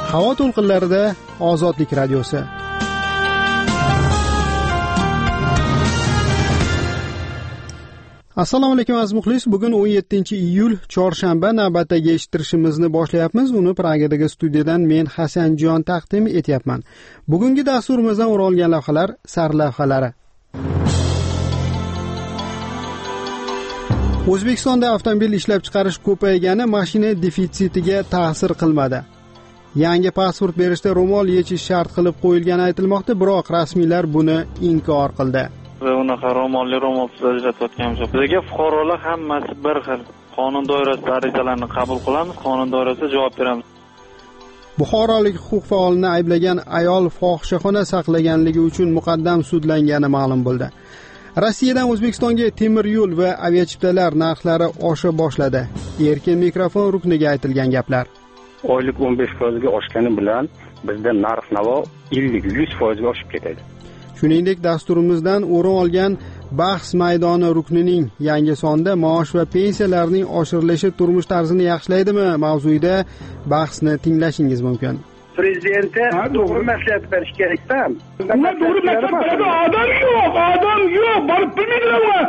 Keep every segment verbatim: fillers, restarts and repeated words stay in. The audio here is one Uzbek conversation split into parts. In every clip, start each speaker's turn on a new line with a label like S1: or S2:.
S1: Havo to'lqinlarida Ozodlik radiosi. Assalomu alaykum aziz muxlis. Bugun o'n yettinchi iyul chorshanba, navbatdagi eshittirishimizni boshlayapmiz. Uni Pragadagi studiyadan men Hasanjon taqdim etyapman. Bugungi dasturimizdan o'ralgan lavhalar sarlavhalari. O'zbekistonda avtomobil ishlab chiqarish ko'paygani mashina defitsitiga ta'sir qilmadi. Yangi pasport berishda ro'mol yechish shart qilib qo'yilgani aytilmoqda, biroq rasmiylar buni inkor qildi.
S2: Va unaqa ro'molli ro'molsiz ajratayotganimiz yo'q. Bizga fuqarolar hammasi bir xil. Qonun doirasida arizalarni qabul qilamiz, qonun doirasida javob beramiz.
S1: Buxorolik huquq faolini ayblagan ayol fohishaxona saqlaganligi uchun muqaddam sudlangani ma'lum bo'ldi. Rossiyadan O'zbekistonga temir yo'l va aviachiptalar narxlari osha boshladi. Erkin mikrofon rukniga aytilgan gaplar.
S3: Oylik o'n besh foizga oshgani bilan bizda narx-navo ellik yuz foizga oshib ketadi.
S1: Shuningdek, dasturimizdan o'rin olgan bahs maydoni ruknining yangi sonida maosh va pensiyalarning oshirilishi turmush tarzini yaxshilaydimi mavzuida bahsni tinglashingiz mumkin.
S4: Prezidentga to'g'ri maslahat berish kerak-da.
S5: Ular to'g'ri maslahat beradi, odam yo'q, odam yo'q, borib bilmaydilar.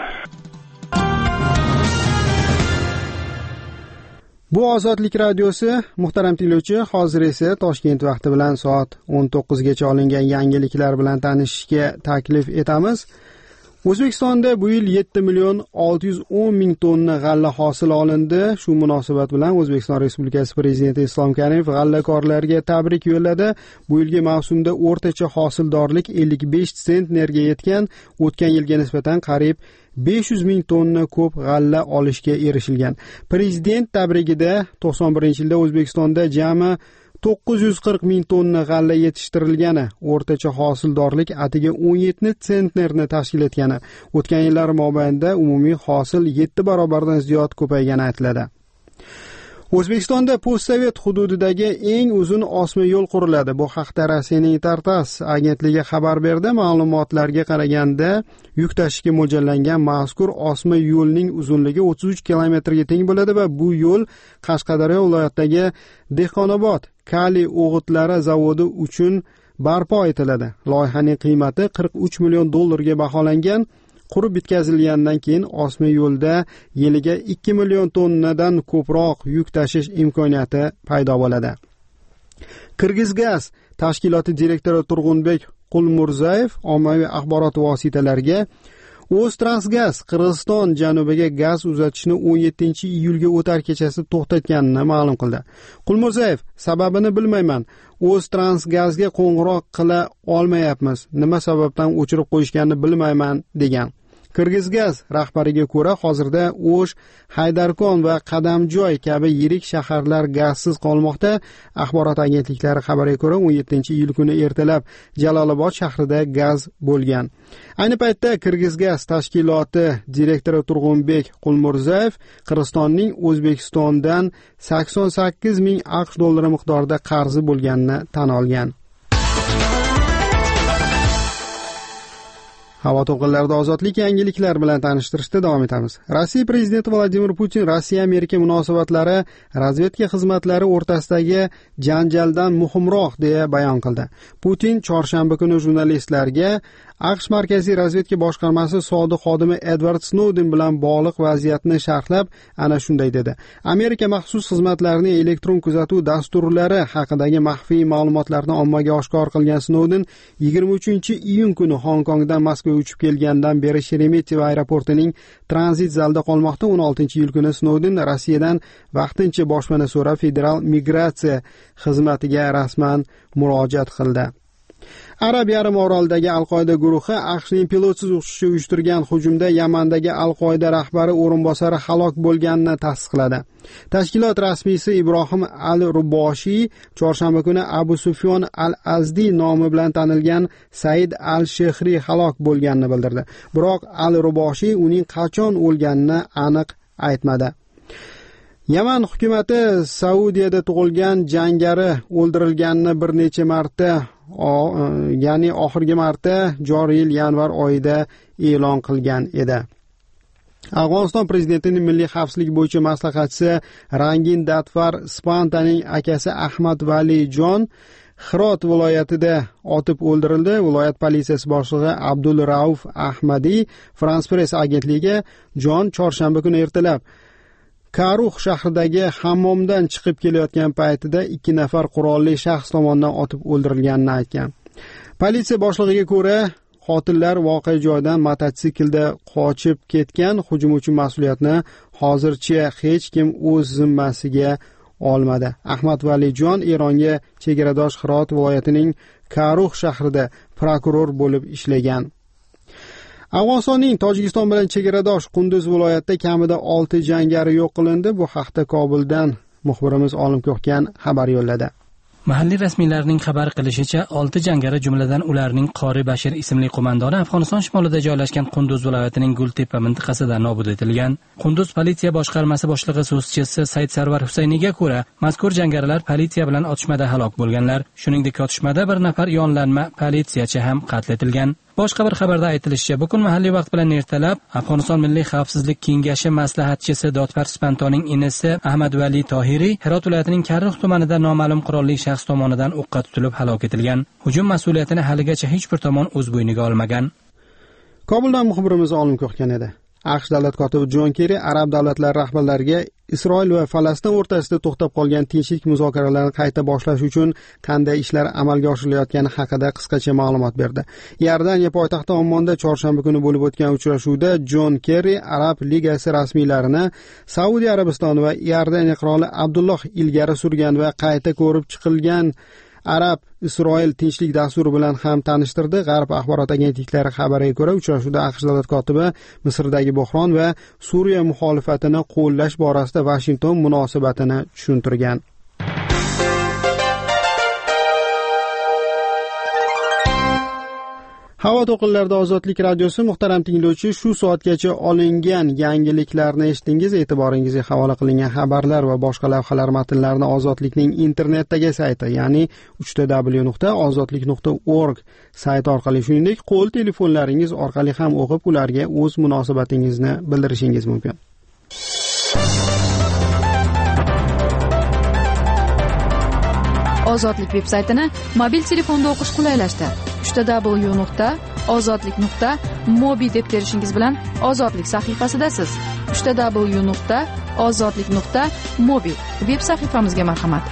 S1: Bu Ozodlik radiosi. Muhtaram tinglovchi, hozir esa Toshkent vaqti bilan soat o'n to'qqizgacha olingan yangiliklar bilan tanishishga taklif etamiz. O'zbekistonda bu yil yetti million olti yuz o'n ming tonna g'alla hosil olindi. Shu munosabat bilan O'zbekiston Respublikasi Prezidenti Islom Karimov g'allakorlarga tabrik yo'lladi. Bu yilgi mavsumda o'rtacha hosildorlik ellik besh sentnerga yetgan, o'tgan yilga nisbatan qariyb besh yuz ming tonna ko'p g'alla olishga erishilgan. Prezident tabrigida to'qson birinchi yilda O'zbekistonda jami to'qqiz yuz qirq ming tonna g'alla yetishtirilgani, o'rtacha hosildorlik atiga o'n yetti sentnerni tashkil etgani, o'tgan yillar mobaynida umumiy hosil yetti barobardan ziyod ko'paygani aytiladi. O'zbekistonda postsovet hududidagi eng uzun osma yo'l quriladi. Bu haqda Rossiyaning Tartas agentligi xabar berdi. Ma'lumotlarga qaraganda, yuk tashishga mo'ljallangan mazkur osma yo'lning uzunligi o'ttiz uch kilometrga teng bo'ladi va bu yo'l Qashqadaryo viloyatidagi Dehqonobod kaliy o'g'itlari zavodi uchun barpo etiladi. Loyihaning qiymati qirq uch million dollarga baholangan. Qurib bitkazilgandan keyin osma yo'lda yiliga ikki million tonnadan ko'proq yuk tashish imkoniyati paydo bo'ladi. Qirg'izgaz tashkiloti direktori Turg'unbek Qulmurzayev ommaviy axborot vositalariga O'ztransgaz Qirg'iziston janubiga gaz uzatishni o'n yettinchi iyulga o'tar kechasi to'xtatganini ma'lum qildi. Qulmurzayev sababini bilmayman. O'ztransgazga qo'ng'iroq qila olmayapmiz. Nima sababdan o'chirib qo'yishganini bilmayman degan. Qirg'izgaz rahbariga ko'ra, hozirda O'sh, Haydarkon va Qadamjoy kabi yirik shaharlar gazsiz qolmoqda. Axborot agentliklari xabariga ko'ra, o'n yettinchi iyul kuni ertalab Jalolobod shahrida gaz bo'lgan. Ayni paytda Qirg'izgaz tashkiloti direktori Turg'unbek Qulmurzayev Qirg'izistonning O'zbekistondan sakson sakkiz ming aqsh dollari miqdorida qarzi bo'lganini tan olgan. Havo to'lqinlarida ozodlik yangiliklar bilan tanishtirishda davom etamiz. Rossiya prezidenti Vladimir Putin Rossiya-Amerika munosabatlari razvedka xizmatlari o'rtasidagi janjaldan muhimroq deya bayon qildi. Putin chorshanba kuni jurnalistlarga aqsh Markaziy razvedka boshqarmasi sodiq xodimi Edward Snowden bilan bog'liq vaziyatni sharhlab, ana shunday dedi. Amerika maxsus xizmatlarining elektron kuzatuv dasturlari haqidagi maxfiy ma'lumotlarni ommaga oshkor qilgan Snowden yigirma uchinchi iyun kuni Hong Kongdan Moskvaga uchib kelgandan beri Sheremetyevo aeroportining tranzit zalida qolmoqda. o'n oltinchi iyul kuni Snowden Rossiyadan vaqtincha boshpana so'rab federal migratsiya xizmatiga rasman murojaat qildi. Arab yarim orolidagi Al-Qoida guruhi AQShning pilotsiz uchishga uyushtirgan hujumda Yamandagi Al-Qoida rahbari o'rinbosari halok bo'lganini tasdiqladi. Tashkilot rasmiysi Ibrohim al-Ruboshiy chorshanba kuni Abu Sufyon al-Azdi nomi bilan tanilgan Said al-Shehri halok bo'lganini bildirdi. Biroq al-Ruboshiy uning qachon o'lganini aniq aytmadi. Yaman hukumati Saudiyada tug'ilgan jangari o'ldirilganini bir necha marta, ya'ni oxirgi marta joriy yil yanvar oyida e'lon qilgan edi. Afg'oniston prezidentining milliy xavfsizlik bo'yicha maslahatchisi Rangin Datvar Spantaning akasi Ahmad Vali Jon Hirot viloyatida otib o'ldirildi. Viloyat politsiyasi boshlig'i Abdul Rauf Ahmadi France Press agentligiga Jon chorshanba kuni ertalab Karux shahridagi hammomdan chiqib kelayotgan paytida ikki nafar qurolli shaxs tomonidan otib o'ldirilganini aytgan. Politsiya boshlig'iga ko'ra, qotillar voqea joyidan mototsiklda qochib ketgan. Hujum uchun mas'uliyatni hozircha hech kim o'z zimmasiga olmadi. Ahmad Valijon Eronga chegaradosh Hirot viloyatining Karux shahrida prokuror bo'lib ishlagan. Afg'onistonning Tojikiston bilan chegaradosh Qunduz viloyatida kamida olti jangari yo'q qilindi. Bu haqda Kobuldan muxbirimiz Olim Ko'hkan xabar yo'lladi.
S6: Mahalliy rasmiylarning xabar qilishicha, olti jangari jumladan ularning Qori Bashir ismli qo'mondoni Afg'oniston shimolida joylashgan Qunduz viloyatining Gultepa mintaqasida nobud etilgan. Qunduz politsiya boshqarmasi boshlig'i so'zchisi Said Sarvar Husayniga ko'ra, mazkur jangarilar politsiya bilan otishmada halok bo'lganlar. Shuningdek, otishmada bir nafar yonlanma politsiyachi ham qatl etilgan. Boshqa bir xabarda aytilishicha, bugun mahalliy vaqt bilan ertalab Afg'oniston Milliy xavfsizlik kengashi maslahatchisi Dotfar Spantoning inisi Ahmad Vali Tohiri Hirot viloyatining Karrux tumanida noma'lum qurolli shaxs tomonidan o'qqa tutilib halok etilgan. Hujum mas'uliyatini haligacha hech bir tomon o'z bo'yniga olmagan.
S1: Kobuldan muxbirimiz Olim Ko'hkan edi. AQSh davlat kotibi Jon Kerri arab davlatlari rahbarlariga Isroil va Falastin o'rtasida to'xtab qolgan tinchlik muzokaralarini qayta boshlash uchun qanday ishlar amalga oshirilayotgani haqida qisqacha ma'lumot berdi. Iordaniya poytaxti Ommonda chorshanba kuni bo'lib o'tgan uchrashuvda Jon Kerri Arab ligasi rasmiylarini Saudiya Arabistoni va Iordaniya qiroli Abdulloh ilgari surgan va qayta ko'rib chiqilgan Arab Isroil tinchlik dasturi bilan ham tanishtirdi. G'arb axborot agentliklari xabariga ko'ra, uchrashuvda AQSh davlat kotibi Misrdagi bo'hron va Suriya muxolifatini qo'llash borasida Vashington munosabatini tushuntirgan. Havo to'lqinlarida Ozodlik radiosi muhtaram tinglovchi, shu soatgacha olingan yangiliklarni eshitdingiz. E'tiboringizga havola qilingan xabarlar va boshqa lavhalar matnlarini Ozodlikning internetdagi sayti, ya'ni uch w nuqta ozodlik nuqta org sayti orqali, shuningdek, qo'l telefonlaringiz orqali ham o'qib, ularga o'z munosabatingizni bildirishingiz mumkin.
S7: Ozodlik veb-saytini mobil telefonda o'qish qulaylashdi. uch w nuqta ozodlik nuqta mobi deb terishingiz bilan Ozodlik sahifasidasiz. uch w nuqta ozodlik nuqta mobi veb sahifamizga marhamat.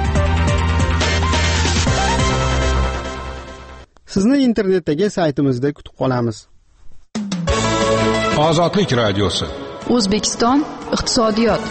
S1: Sizni internetdagi saytimizda kutib qolamiz.
S8: Ozodlik radiosi.
S7: O'zbekiston iqtisodiyot.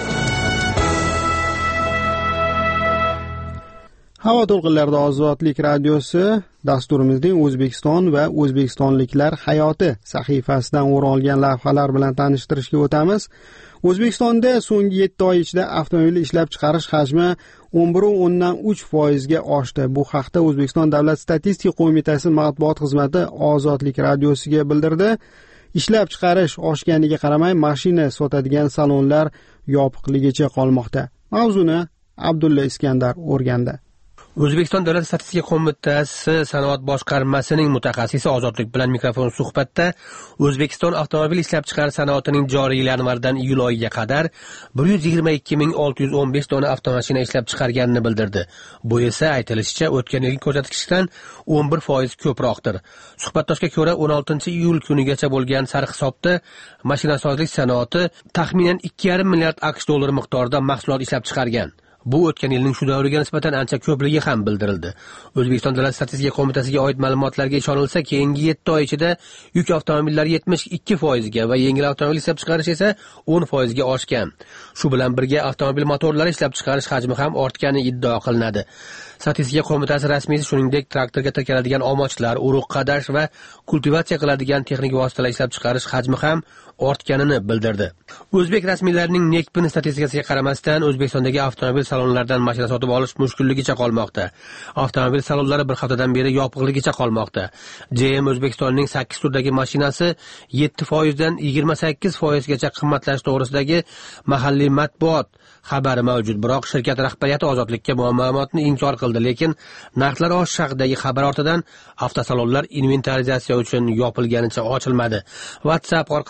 S1: Havo to'lqinlarida Ozodlik radiosi dasturimizning O'zbekiston va o'zbekistonliklar hayoti sahifasidan o'ralgan lavhalar bilan tanishtirishga o'tamiz. O'zbekistonda so'nggi yetti oy ichida avtomobil ishlab chiqarish hajmi o'n bir nuqta o'ndan uch foizga oshdi. Bu haqda O'zbekiston Davlat statistika qo'mitasi matbuot xizmati Ozodlik radiosiga bildirdi. Ishlab chiqarish oshganiga qaramay, mashina sotadigan salonlar yopiqligicha qolmoqda. Mavzuni Abdulla Iskandar o'rgandi.
S9: O'zbekiston Davlat statistika qo'mitasi sanoat boshqarmasining mutaxassisi Ozodlik bilan mikrofon suhbatda O'zbekiston avtomobil ishlab chiqarish sanoatining joriy yil yanvardan iyul oyiga qadar bir yuz yigirma ikki ming olti yuz o'n besh dona avtomashina ishlab chiqarganini bildirdi. Bu esa aytilishicha o'tgan yilgi ko'rsatkichdan o'n bir foiz ko'proqdir. Suhbatdoshga ko'ra, o'n oltinchi iyul kunigacha bo'lgan sarhisobda mashinasozlik sanoati taxminan ikki yarim milliard AQSh dollari miqdorida mahsulot ishlab chiqargan. Bu o'tgan yilning shu davriga nisbatan ancha ko'pligi ham bildirildi. O'zbekiston Davlat statistika qo'mitasiga oid ma'lumotlarga ishonilsa, keyingi yetti oy ichida yuk avtomobillari yetmish ikki foizga va yengil avtomobil ishlab chiqarish esa o'n foizga oshgan. Shu bilan birga avtomobil motorlari ishlab chiqarish hajmi ham ortgani iddao qilinadi. Statistika qo'mitasi rasmiysi shuningdek traktorga tirkaladigan omochlar, urug' qadash va kultivatsiya qiladigan texnik vositalar ishlab chiqarish hajmi ham ortganini bildirdi. O'zbek rasmiylarining Nekpin statistikasiga qaramasdan O'zbekistondagi avtomobil salonlaridan mashina sotib olish mushkulligicha qolmoqda. Avtomobil salonlari bir haftadan beri yopiqligicha qolmoqda. J M O'zbekistonning sakkiz turdagi mashinasi yetti foizdan yigirma sakkiz foizgacha qimmatlash to'g'risidagi mahalliy matbuot xabari mavjud, biroq shirkat rahbariyati Ozodlikka bu ma'lumotni inkor qildi, lekin narxlar oshish haqidagi xabar ortidan avtosalonlar inventarizatsiya uchun yopilganicha ochilmadi. WhatsApp orqali Ozodlik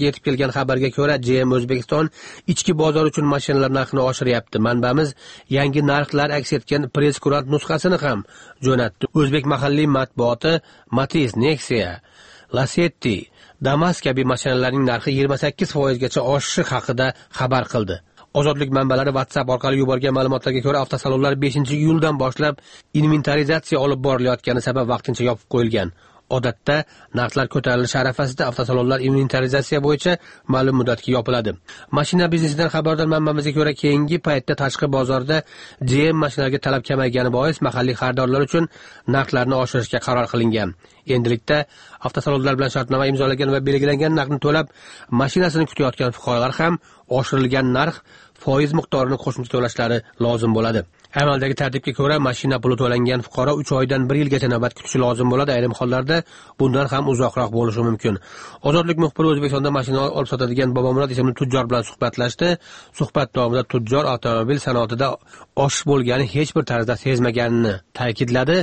S9: agentligiga yetib kelgan xabarga ko'ra, G M O'zbekiston ichki bozor uchun mashinalar narxini oshiryapti. Manbamiz yangi narxlar aks etgan press-kurant nusxasini ham jo'natdi. O'zbek mahalliy matbuoti Matiz, Nexia, Lacetti, Damas kabi mashinalarning narxi yigirma sakkiz foiz gacha oshishi haqida xabar qildi. Ozodlik manbalari WhatsApp orqali yuborgan ma'lumotlarga ko'ra, avtosalonlar beshinchi iyuldan boshlab inventarizatsiya olib borilayotgani sabab vaqtincha yopib qo'yilgan. Odatda narxlar ko'tarilishi arafasida avtosalonlar inventarizatsiya bo'yicha ma'lum muddatga yopiladi. Mashina biznesidan xabardor manbamizga ko'ra, keyingi paytda tashqi bozorda G M mashinalariga talab kamaygani bois mahalliy xaridorlar uchun narxlarni oshirishga qaror qilingan. Endilikda avtosalonlar bilan shartnoma imzolagan va belgilangan narxni to'lab mashinasini kutayotgan fuqarolar ham oshirilgan narx foiz miqdorini qo'shimcha to'lashlari lozim bo'ladi. Amaldagi tartibga ko'ra, mashina puli to'langan fuqaro uch oydan bir yilgacha navbat kutishi lozim bo'ladi. Ayrim hollarda bundan ham uzoqroq bo'lishi mumkin. Ozodlik muxbiri O'zbekistonda mashina olib sotadigan Bobomurod ismli tujjor bilan suhbatlashdi. Suhbat davomida tujjor avtomobil sanoatida oshish bo'lgani hech bir tarzda sezmaganini ta'kidladi.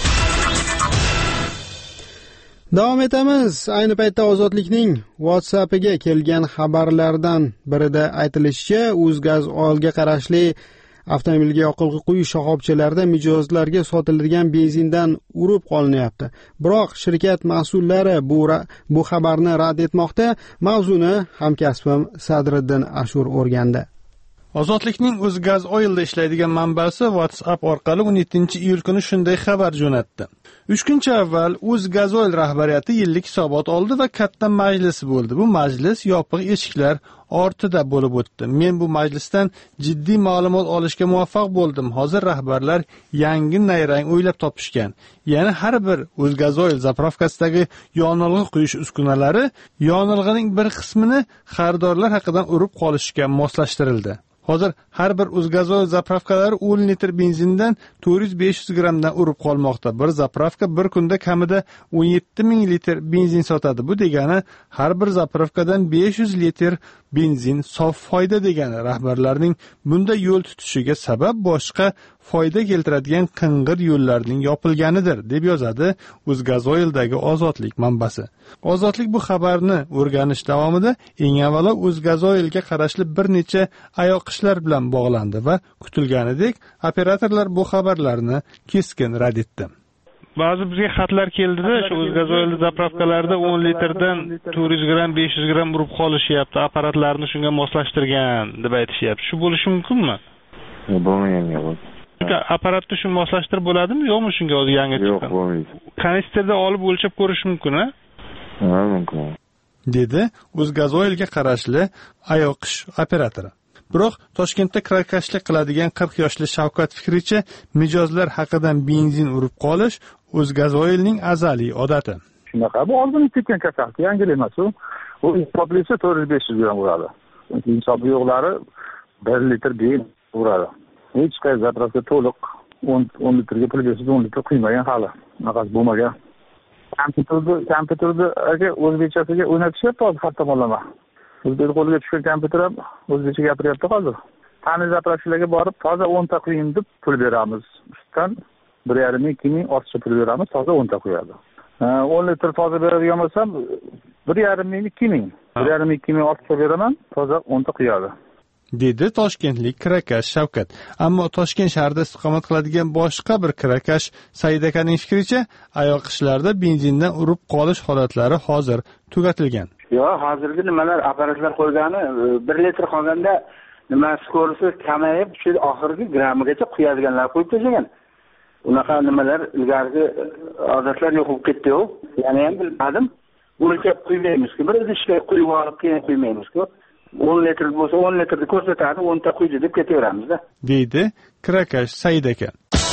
S1: Davom etamiz. Ayni paytda Ozodlikning WhatsAppiga kelgan xabarlardan birida aytilishicha, O'zgaz Oilga qarashli avtomobilga yoqilg'i quyish shoxobchalarida mijozlarga sotiladigan benzindan urib qolinyapti. Biroq shirkat mas'ullari bu bu xabarni rad etmoqda. Mavzuni hamkasbim Sadriddin Ashur o'rgandi.
S8: Ozodlikning O'zgaz Oilda ishlaydigan manbasi WhatsApp orqali o'n yettinchi iyul kuni shunday xabar jo'natdi. uch kun avval O'zgaz Oil rahbariyati yillik hisobot oldi va katta majlis bo'ldi. Bu majlis yopiq eshiklar ortida bo'lib o'tdi. Men bu majlisdan jiddiy ma'lumot olishga muvaffaq bo'ldim. Hozir rahbarlar yangi nayrang o'ylab topishgan. Ya'ni har bir O'zgaz Oil zapravkasidagi yonilg'i quyish uskunalari yonilg'ining bir qismini xaridorlar haqidan urib qolishga moslashtirildi. Hozir har bir O'zgaz Oil zapravkalari o'n litr benzindan to'rt yuz besh yuz grammdan urib qolmoqda. Bir zapravka bir kunda kamida o'n yetti ming litr benzin sotadi. Bu degani har bir zapravkadan besh yuz litr benzin sof foyda degani. Rahbarlarning bunda yo'l tutishiga sabab boshqa foyda keltiradigan qing'ir yo'llarning yopilganidir, deb yozadi O'zgaz Oildagi Ozodlik manbasi. Ozodlik bu xabarni o'rganish davomida eng avvalo O'zgaz Oilga qarashli bir necha ayoqishlar bilan bog'landi va kutilganidek operatorlar bu xabarlarni keskin rad etdi.
S10: Ba'zi bizga xatlar keldida, shu O'zgaz Oil zapravkalarida o'n litrdan to'rt yuz gramm, besh yuz gramm urib qolishyapti, apparatlarni shunga moslashtirgan deb aytishyapti. Shu bo'lishi mumkinmi?
S11: Bo'lmagan gap.
S10: Apparatni shu moslashtirib bo'ladimi, yo'qmi shunga o'zi yangi chiqqan?
S11: Yo'q, bo'lmaydi.
S10: Kanistrda olib o'lchab ko'rish mumkin-a?
S11: Ha, mumkin.
S8: dedi O'zgaz Oilga qarashli ayoqish operatori. Biroq Toshkentda kirakashlik qiladigan qirq yoshli Shavkat fikricha, mijozlar haqidan benzin urib qolish O'zgaz Oilning azaliy odati.
S12: Shunaqa, bu oldin ketgan kasallik, yangilik emas u. U hisoblisa to'rt yuz besh yuz gramm uradi. Hisobi yo'qlari bir litr benzin uradi. Hech qaysi zapravka to'liq o'n litrga pul bersiz o'n litr quymagan hali. Bunaqasi bo'lmagan. Kompyuterni kompyuterni aka o'zbekchasiga o'rnatishyapti hozir har tomonlama. O'zbek qo'liga tushgan kompyuter ham o'zbekcha gapiryapti hozir. Tani zapravkalarga borib toza o'nta quying deb pul beramiz. Ustidan bir yarim ming ikki ming ortiqcha pul beramiz, toza o'nta quyadi. o'n litr toza beradigan bo'lsam bir yarim ming ikki ming. bir yarim ming ikki ming ortiqcha beraman, toza o'nta quyadi.
S8: dedi Toshkentlik kirakash Shavkat. Ammo Toshkent shahrida istiqomat qiladigan boshqa bir kirakash Said akaning fikricha, ayoqishlarda benzindan urib qolish holatlari hozir tugatilgan.
S13: Yo'q, hozirgi nimalar apparatlar qo'ygani bir litr qolganda nima skorisi kamayib, shu oxirgi grammigacha quyadiganlar qo'yib tashlagan. Unaqa nimalar ilgarigi odatlar yo'q bo'lib ketdi-ku. Yana ham bilmadim. O'lchab quymaymiz-ku. Bir idishga quyib olib keyin quymaymiz-ku. o'n litr bo'lsa o'n litrni ko'rsatadi, o'nta quydi deb ketaveramiz-da.
S8: deydi kirakash Said aka.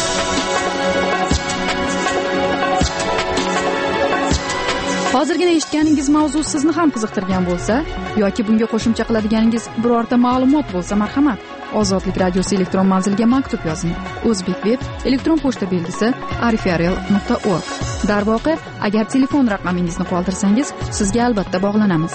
S7: Hozirgina eshitganingiz mavzu sizni ham qiziqtirgan bo'lsa yoki bunga qo'shimcha qiladiganingiz birorta ma'lumot bo'lsa, marhamat, Ozodlik radiosi elektron manziliga maktub yozing. O'zbek web elektron pochta belgisi arifarial nuqta org. Darvoqe, agar telefon raqamingizni qoldirsangiz, sizga albatta bog'lanamiz.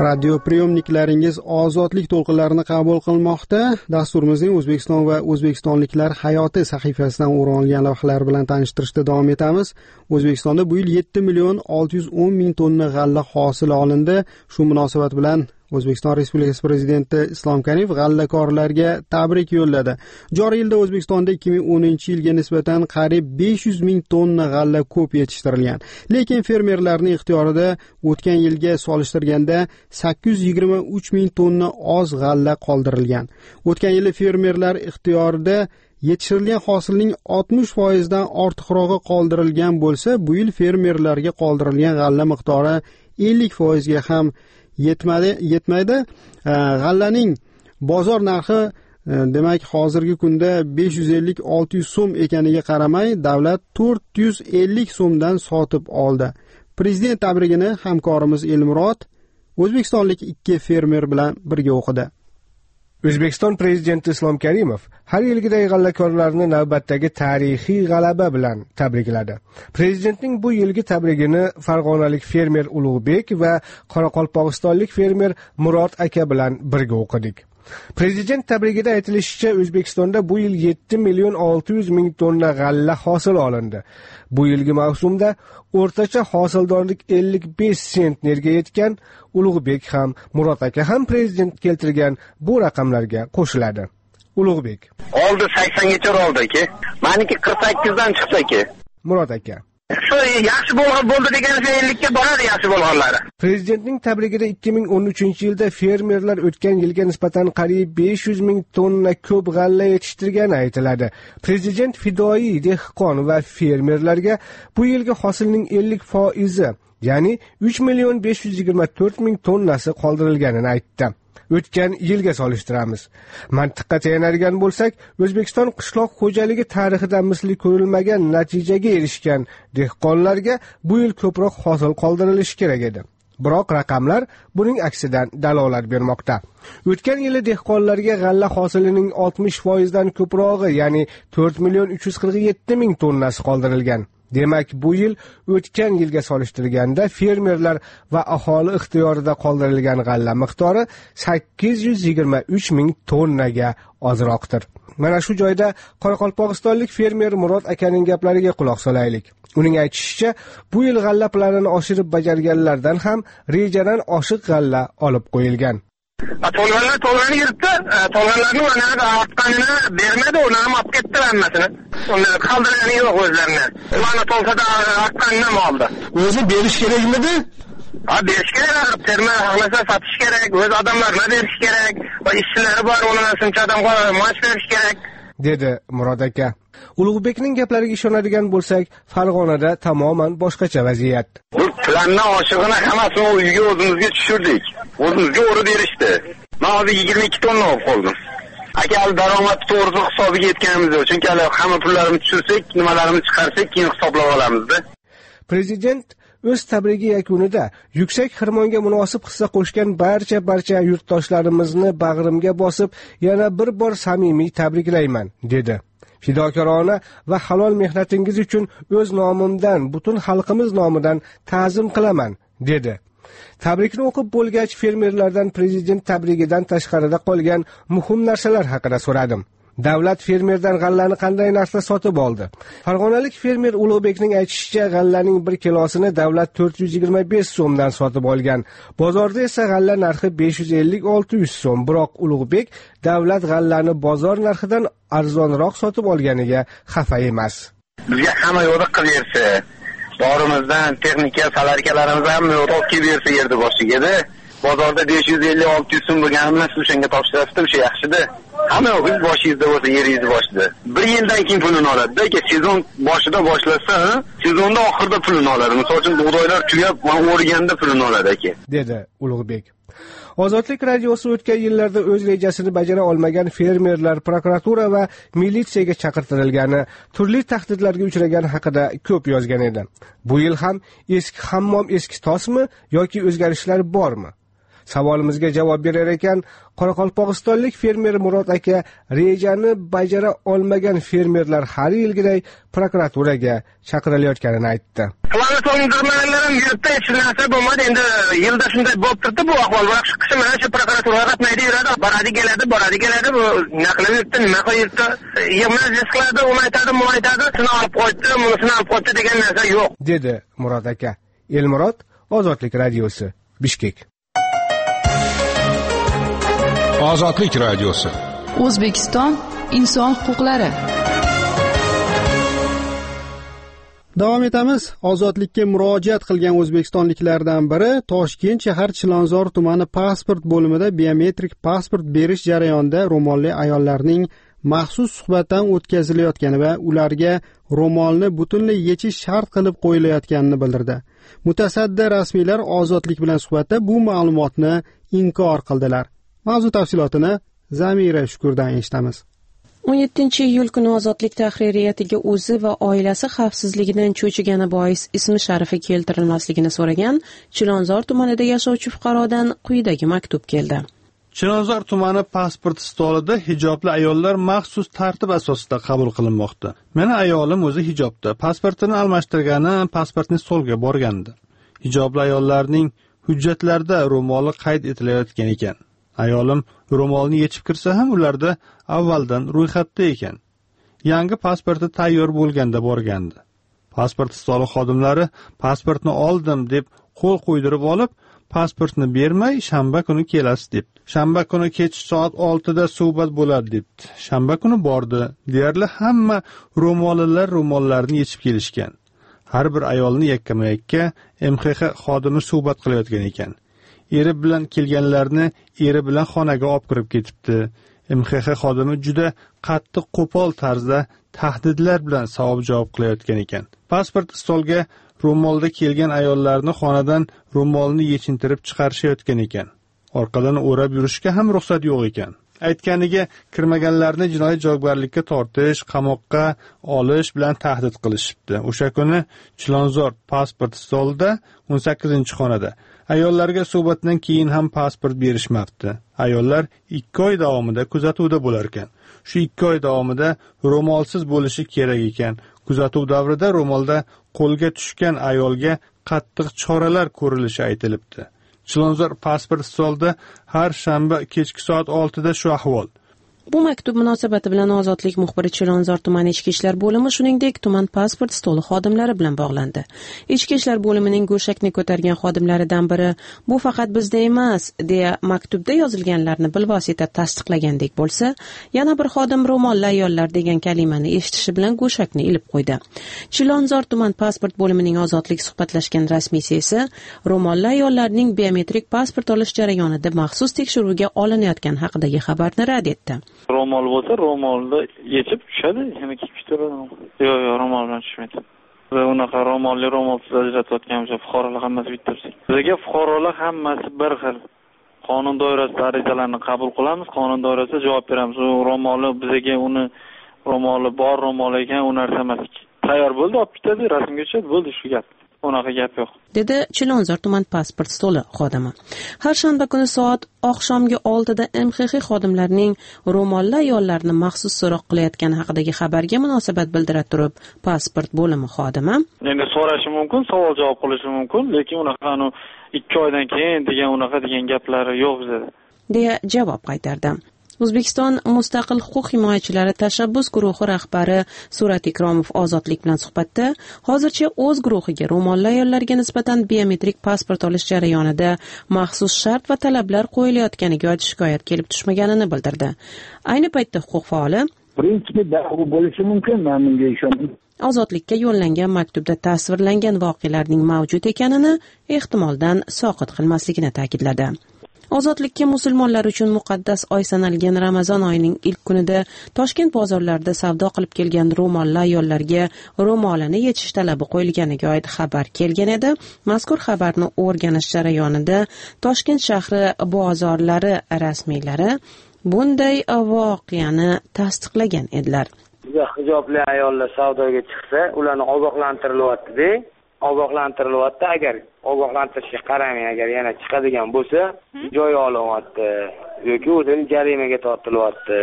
S1: Radio priyomniklaringiz ozodlik to'lqinlarini qabul qilmoqda. Dasturimizning O'zbekiston va o'zbekistonliklar hayoti sahifasidan o'rin olgan lavhalar bilan tanishtirishda davom etamiz. O'zbekistonda bu yil yetti million olti yuz o'n ming tonna g'alla hosili olindi. Shu munosabat bilan O'zbekiston Respublikasi Prezidenti Islom Karimov g'allakorlarga tabrik yo'lladi. Joriy yilda O'zbekistonda ikki ming o'ninchi yilga nisbatan qariyb besh yuz ming tonna g'alla ko'p yetishtirilgan. Lekin fermerlarning ixtiyorida o'tgan yilga solishtirganda sakkiz yuz yigirma uch ming tonna oz g'alla qoldirilgan. O'tgan yili fermerlar ixtiyorida yetishtirilgan hosilning oltmish foiz dan ortiqrog'i qoldirilgan bo'lsa, bu yil fermerlarga qoldirilgan g'alla miqdori ellik foiz ga ham yetmadi yetmaydi. G'allaning bozor narxi demak hozirgi kunda besh yuz ellik olti yuz so'm ekaniga qaramay, davlat to'rt yuz ellik so'mdan sotib oldi. Prezident tabrigini hamkorimiz Elmurod o'zbekistonlik ikki fermer bilan birga o'qidi.
S14: O'zbekiston Prezidenti Islom Karimov har yilgidek g'allakorlarni navbatdagi tarixiy g'alaba bilan tabrikladi. Prezidentning bu yilgi tabrigini farg'onalik fermer Ulug'bek va qoraqalpog'istonlik fermer Murod aka bilan birga o'qidik. Prezident tabrigida aytilishicha, O'zbekistonda bu yil yetti million olti yuz ming tonna g'alla hosil olindi. Bu yilgi mavsumda o'rtacha hosildorlik ellik besh sentnerga yetgan. Ulug'bek ham, Murod aka ham prezident keltirgan bu raqamlarga qo'shiladi. Ulug'bek:
S15: Oldi saksongacha oldi-ki. Meniki qirq sakkiz dan chiqsa-ki.
S14: Murod aka:
S15: Shu yaxshi bo'lgan bo'ldi degansa ellik ga boradi yaxshi bo'lganlari.
S14: Prezidentning tabrigida ikki ming o'n uchinchi yilda fermerlar o'tgan yilga nisbatan qariyb besh yuz ming tonna ko'p g'alla yetishtirgani aytiladi. Prezident fidoi dehqon va fermerlarga bu yilgi hosilning ellik foizi, ya'ni uch million besh yuz yigirma to'rt ming tonnasi qoldirilganini aytdi. O'tgan yilga solishtiramiz. Mantiqqa tayanadigan bo'lsak, O'zbekiston qishloq xo'jaligi tarixida misli ko'rilmagan natijaga erishgan. Dehqonlarga bu yil ko'proq hosil qoldirilishi kerak edi. Biroq raqamlar buning aksidan dalolat bermoqda. O'tgan yili dehqonlarga g'alla hosilining oltmish foiz dan ko'prog'i, ya'ni to'rt million uch yuz qirq yetti ming tonnasi qoldirilgan. Demak, bu yil o'tgan yilga solishtirganda fermerlar va aholi ixtiyorida qoldirilgan g'alla miqdori sakkiz yuz yigirma uch ming tonnaga ozroqdir. Mana shu joyda qoraqalpog'istonlik fermer Murod akaning gaplariga quloq solaylik. Uning aytishicha, bu yil g'alla planini oshirib bajarganlardan ham rejadan oshiq g'alla olib qo'yilgan.
S15: To'lganlar to'lgani yuribdi, to'lganlarni o'rnini ortganini bermadi, uni ham olib ketdi hammasini. Uni qoldirgani yo'q o'zlarini. Mana to'lsada ortganini ham oldi.
S14: O'zi berish kerakmidi?
S15: Ha, berish kerak, terma xohlasa sotish kerak, o'z odamlarga berish kerak, va ishchilari bor, uni shuncha odamga maosh berish kerak,
S14: dedi Murod aka. Ulug'bekning gaplariga ishonadigan bo'lsak, Farg'onada tamoman boshqacha vaziyat.
S15: Bu planning oshig'ini hammasini o'ziga o'zimizga tushirdik. O'zimizga o'rib berishdi. Men hozir yigirma ikki tonna olib qoldim. Aka, daromad to'g'ri hisobiga yetganimiz uchun, chunki hamma pullarimizni tushirsak, nimalarimizni chiqarsak, keyin hisoblab olamiz-da.
S14: Prezident o'z tabrigi yakunida yuksak xirmonga munosib hissa qo'shgan barcha barcha yurtdoshlarimizni bag'rimga bosib, yana bir bor samimiy tabriklayman, dedi. Fidokorona va halol mehnatingiz uchun o'z nomimdan, butun xalqimiz nomidan ta'zim qilaman, dedi. Tabrikni o'qib bo'lgach, fermerlardan prezident tabrigidan tashqarida qolgan muhim narsalar haqida so'radim. Davlat fermerdan g'allani qanday narxda sotib oldi? Farg'onalik fermer Ulug'bekning aytishicha, g'allaning bir kilosini davlat to'rt yuz yigirma besh so'mdan sotib olgan. Bozorda esa g'alla narxi besh yuz ellik olti yuz so'm. Biroq Ulug'bek davlat g'allani bozor narxidan arzonroq sotib olganiga xafa emas.
S15: Bizga hamma yo'lda qilaversa, borimizdan texnika salarkalarimiz ham yo'q kelib bersa yerda boshiga-da. Bozorda besh yuz ellik olti yuz so'm bo'lgani bilan o'shanga topshirasiz, o'sha yaxshi-da. Hamma o'z boshingizda bo'lsa, yeringiz boshida. Bir yildan keyin pulini oladi-da, ke sezon boshida boshlasa, sezonda oxirida pulini oladi. Misol uchun bug'doylar tugab, o'rganda pulini oladi aka,
S14: dedi Ulug'bek. Ozodlik radiosi o'tgan yillarda o'z rejasini bajara olmagan fermerlar prokuratura va militsiyaga chaqirtirilgani, turli tahdidlarga uchragani haqida ko'p yozgan edi. Bu yil ham eski hammom eski tosmi yoki o'zgarishlar bormi? Savolimizga javob berar ekan, Qoraqalpog'istonlik fermer Murod aka rejani bajara olmagan fermerlar har yilgidek prokuraturaga chaqirilayotganini aytdi.
S15: Plani so'ndirmalar ham yuribdi, hech narsa bo'lmadi. Endi yilda shunday bo'lib turibdi bu ahvol. Biroq shu qish mana shu prokuraturaga qatnaydi yuradi, boradi keladi, boradi keladi. Bu nima qilib yuribdi, nima qilib yuribdi? Yig'ma qiladi, uni aytadi, buni aytadi, shuni olib qo'ydi, buni olib qo'ydi degan narsa yo'q.
S14: Dedi Murod aka. Elmurod, Ozodlik radiosi, Bishkek.
S16: Ozodlik radiosi.
S7: O'zbekiston inson huquqlari.
S1: Davom etamiz. Ozodlikka murojaat qilgan o'zbekistonliklardan biri Toshkent shahar Chilonzor tumani pasport bo'limida biometrik pasport berish jarayonida ro'molli ayollarning maxsus suhbatdan o'tkazilayotgani va ularga ro'molni butunlay yechish shart qilib qo'yilayotganini bildirdi. Mutasaddi rasmiylar Ozodlik bilan suhbatda bu ma'lumotni inkor qildilar. Mavzu tafsilotini Zamira Shukurdan eshitamiz.
S17: o'n yettinchi iyul kuni Ozodlik tahririyatiga o'zi va oilasi xavfsizligidan cho'chigani bois ismi sharifi keltirilmasligini so'ragan Chilonzor tumanida yashovchi fuqarodan quyidagi maktub keldi.
S8: Chilonzor tumani pasport stolida hijobli ayollar maxsus tartib asosida qabul qilinmoqda. Meni ayolim o'zi hijobda, pasportini almashtirgani pasportni stolga borgandi. Hijobli ayollarning hujjatlarida ro'moli qayd etilayotgan ekan. Ayolim ro'molni yechib kirsa ham ularda avvaldan ro'yxatda ekan. Yangi pasporti tayyor bo'lganda borgandi. Pasport stoli xodimlari pasportni oldim deb qo'l qo'ydirib olib, pasportni bermay shanba kuni kelasiz debdi. Shanba kuni kech soat oltida suhbat bo'ladi debdi. Shanba kuni bordi. Deyarli hamma ro'molilar ro'mollarni yechib kelishgan. Har bir ayolni yakkama-yakka M X X xodimi suhbat qilayotgan ekan. Eri bilan kelganlarni eri bilan xonaga olib kirib ketibdi. M X X xodimi juda qattiq qo'pol tarzda tahdidlar bilan savol-javob qilayotgan ekan. Pasport stolga ro'molda kelgan ayollarni xonadan ro'molni yechintirib chiqarishayotgan ekan. Orqadan o'rab yurishga ham ruxsat yo'q ekan. Aytganiga kirmaganlarni jinoiy javobgarlikka tortish, qamoqqa olish bilan tahdid qilishibdi. O'sha kuni Chilonzor pasport stolida o'n sakkizinchi xonada ayollarga suhbatdan keyin ham pasport berishmabdi. Ayollar ikki oy davomida kuzatuvda bo'lar ekan. Shu ikki oy davomida ro'molsiz bo'lishi kerak ekan. Kuzatuv davrida ro'molda qo'lga tushgan ayolga qattiq choralar ko'rilishi aytilibdi. Chilonzor pasport stolida har shanba kechki soat oltida shu ahvol.
S17: Bu maktub munosabati bilan Ozodlik muxbiri Chilonzor tumani ichki ishlar bo'limi shuningdek tuman pasport stoli xodimlari bilan bog'landi. Ichki ishlar bo'limining go'shakni ko'targan xodimlaridan biri bu faqat bizda emas deya maktubda yozilganlarni bilvosita tasdiqlagandek bo'lsa, yana bir xodim ro'molli ayollar degan kalimani eshitishi bilan go'shakni ilib qo'ydi. Chilonzor tuman pasport bo'limining Ozodlik suhbatlashgan rasmiysi esa ro'molli ayollarning biometrik pasport olish jarayonida maxsus tekshiruvga olinayotgani haqidagi xabarni rad etdi.
S2: Ro'mol bo'lsa, ro'molni yechib tushadi, yana kiyib turadi. Yo'q, yo'q, ro'mol bilan tushmaydi. Va unaqa ro'molli ro'molsiz ajratayotganimiz fuqarolar hammasi bitta. Bizga fuqarolar hammasi bir xil. Qonun doirasida arizalarni qabul qilamiz, qonun doirasida javob beramiz. U ro'moli bizga uni ro'moli bor ro'mol ekan, u narsa emas. Tayyor bo'ldi, olib ketadi, rasmga tushadi, bo'ldi shu gap. Unaqa gap yo'q.
S17: Dedi Chilonzor tuman pasport stoli xodimi. Har shanba kuni soat oqshomgi oltida M X X xodimlarining ro'molli ayollarni maxsus so'roq qilayotgani haqidagi xabarga munosabat bildira turib, pasport bo'limi xodimi
S2: endi so'rashi mumkin, savol javob qilishi mumkin, lekin unaqa anu ikki oydan keyin degan unaqa degan gaplari yo'q bizda,
S17: deya javob qaytardi. O'zbekiston mustaqil huquq himoyachilari tashabbus guruhi rahbari Surat Ikromov Ozodlik bilan suhbatda hozircha o'z guruhiga ro'molli ayollarga nisbatan biometrik pasport olish jarayonida maxsus shart va talablar qo'yilayotganiga oid shikoyat kelib tushmaganini bildirdi. Ayni paytda huquq faoli
S18: prinsipida bu bo'lishi mumkin, men bunga ishonaman.
S17: Ozodlikka yo'llangan maktubda tasvirlangan voqealarning mavjud ekanini ehtimoldan soqit qilmasligini ta'kidladi. Ozodlikka musulmonlar uchun muqaddas oy sanalgan Ramazon oyining ilk kunida Toshkent bozorlarida savdo qilib kelgan ro'molli ayollarga ro'molini yechish talabi qo'yilganiga oid xabar kelgan edi. Mazkur xabarni o'rganish jarayonida Toshkent shahri bozorlari rasmiylari bunday voqeani tasdiqlagan edilar.
S19: Hijobli ayollar savdoga chiqsa, ularni ogohlantirilyapti-da. ogohlantirilyapti. Agar ogohlantirishga qaramay, agar yana chiqadigan bo'lsa, joy olinyapti yoki o'zini jarimaga tortilyapti.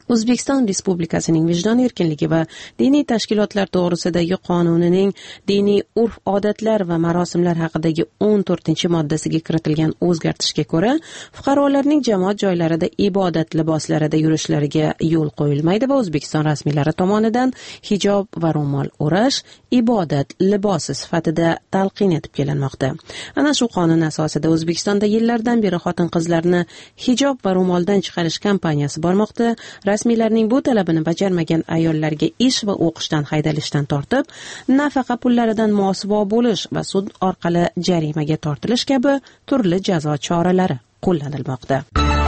S17: O'zbekiston Respublikasining vijdon erkinligi va diniy tashkilotlar to'g'risidagi qonunining diniy urf-odatlar va marosimlar haqidagi o'n to'rtinchi moddasiga kiritilgan o'zgartishga ko'ra, fuqarolarning jamoat joylarida ibodat liboslarida yurishlariga yo'l qo'yilmaydi va O'zbekiston rasmiylari tomonidan hijob va ro'mol o'rash ibodat libosi sifatida talqin etib kelinmoqda. Ana shu qonun asosida O'zbekistonda yillardan beri xotin-qizlarni hijob va ro'moldan chiqarish kampaniyasi bormoqda. Rasmiylarning bu talabini bajarmagan ayollarga ish va o'qishdan haydalishdan tortib, nafaqa pullaridan mosuvo bo'lish va sud orqali jarimaga tortilish kabi turli jazo choralari qo'llanilmoqda.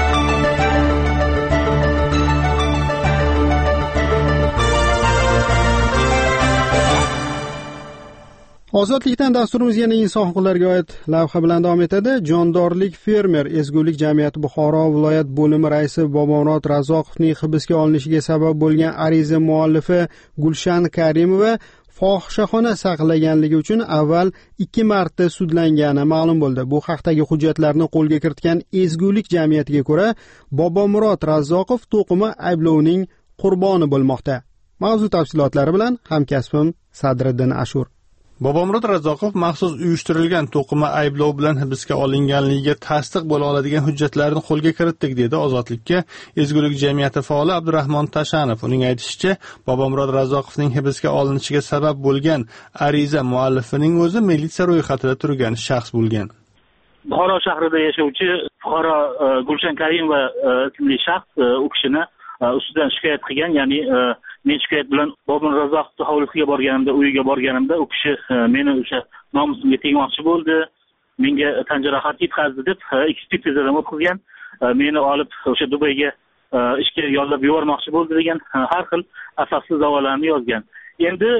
S1: Ozodlikdan dasturimiz yana inson huquqlariga oid lavha bilan davom etadi. Jondorlik fermer ezgulik jamiyati Buxoro viloyat bo'limi raisi Bobomurod Razoqovning hibsga olinishiga sabab bo'lgan ariza muallifi Gulshan Karimova fohishaxona saqlaganligi uchun avval ikki marta sudlangani ma'lum bo'ldi. Bu haqdagi hujjatlarni qo'lga kiritgan ezgulik jamiyatiga ko'ra, Bobomurod Razoqov to'qima ayblovning qurboni bo'lmoqda. Mavzu tafsilotlari bilan hamkasbim Sadriddin Ashur.
S8: Bobomurod Razoqov maxsus uyushtirilgan to'qima ayblov bilan hibsga olinganligiga tasdiq bo'la oladigan hujjatlarni qo'lga kiritdik, dedi Ozodlikka ezgulik jamiyati faoli Abdurahmon Tashanov. Uning aytishicha, Bobomurod Razoqovning hibsga olinishiga sabab bo'lgan ariza muallifining o'zi militsiya ro'yxatida turgan shaxs bo'lgan.
S20: Buxoro shahrida yashovchi fuqaro Gulshan Karimova ismli shaxs u kishini ustidan shikoyat qilgan, ya'ni men shikoyat bilan Bobomurod Razoqov hovlisiga borganimda, uyiga borganimda u kishi meni o'sha nomusimga tegmoqchi bo'ldi, menga tan jarohati yetkazdi deb ekspertizadan o'tkazgan, meni olib o'sha Dubayga ishga yollab yubormoqchi bo'ldi degan har xil asossiz da'volarni yozgan. Endi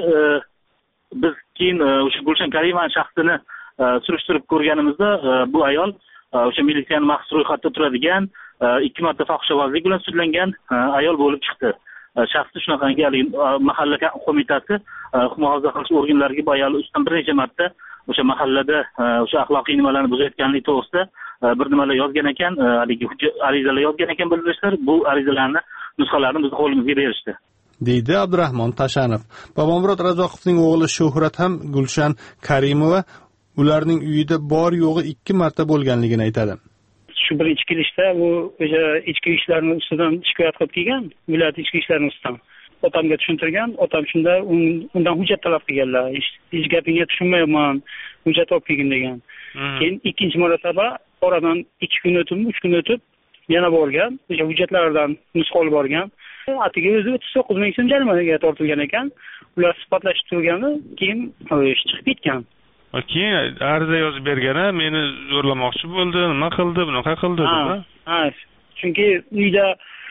S20: biz keyin o'sha Gulshan Karimovaning shaxsini surishtirib ko'rganimizda bu ayol o'sha militsiyaning maxsus ro'yxatida turadigan, ikki marta fohishabozlik bilan sudlangan ayol bo'lib chiqdi. Shaxsni shunaqangi mahalla qo'mitasi muhofaza qilish organlariga bu ayol ustidan bir necha marta o'sha mahallada o'sha axloqiy nimalarni buzayotganligi to'g'risida bir nimalar yozgan ekan, haligi arizalar yozgan ekan bildirishlar. Bu arizalarni nusxalarini biz qo'limizga berishdi,
S8: deydi Abdurahmon Tashanov. Bobomurod Razoqovning o'g'li Shuhrat ham Gulshan Karimova ularning uyida bor yo'g'i ikki marta bo'lganligini aytadi.
S21: Shu birinchi kelishda u o'sha ichki ishlarning ustidan shikoyat qilib kelgan, viloyat ichki ishlarining ustidan. Otamga tushuntirgan, otam shunda undan hujjat talab qilganlar. Hech gapingga tushunmayapman, hujjat olib kelgin degan. Keyin ikkinchi marotaba oradan ikki kun o'tib, uch kun o'tib yana borgan, o'sha hujjatlardan nusxa olib borgan. Atiga o'zi o'ttiz to'qqiz ming so'm jarimaga tortilgan ekan. Ular suhbatlashib turgani, keyin chiqib ketgan.
S10: Keyin ariza yozib bergani, meni zo'rlamoqchi bo'ldi, nima qildi, bunaqa qildi dedi.
S21: Ha, chunki uyda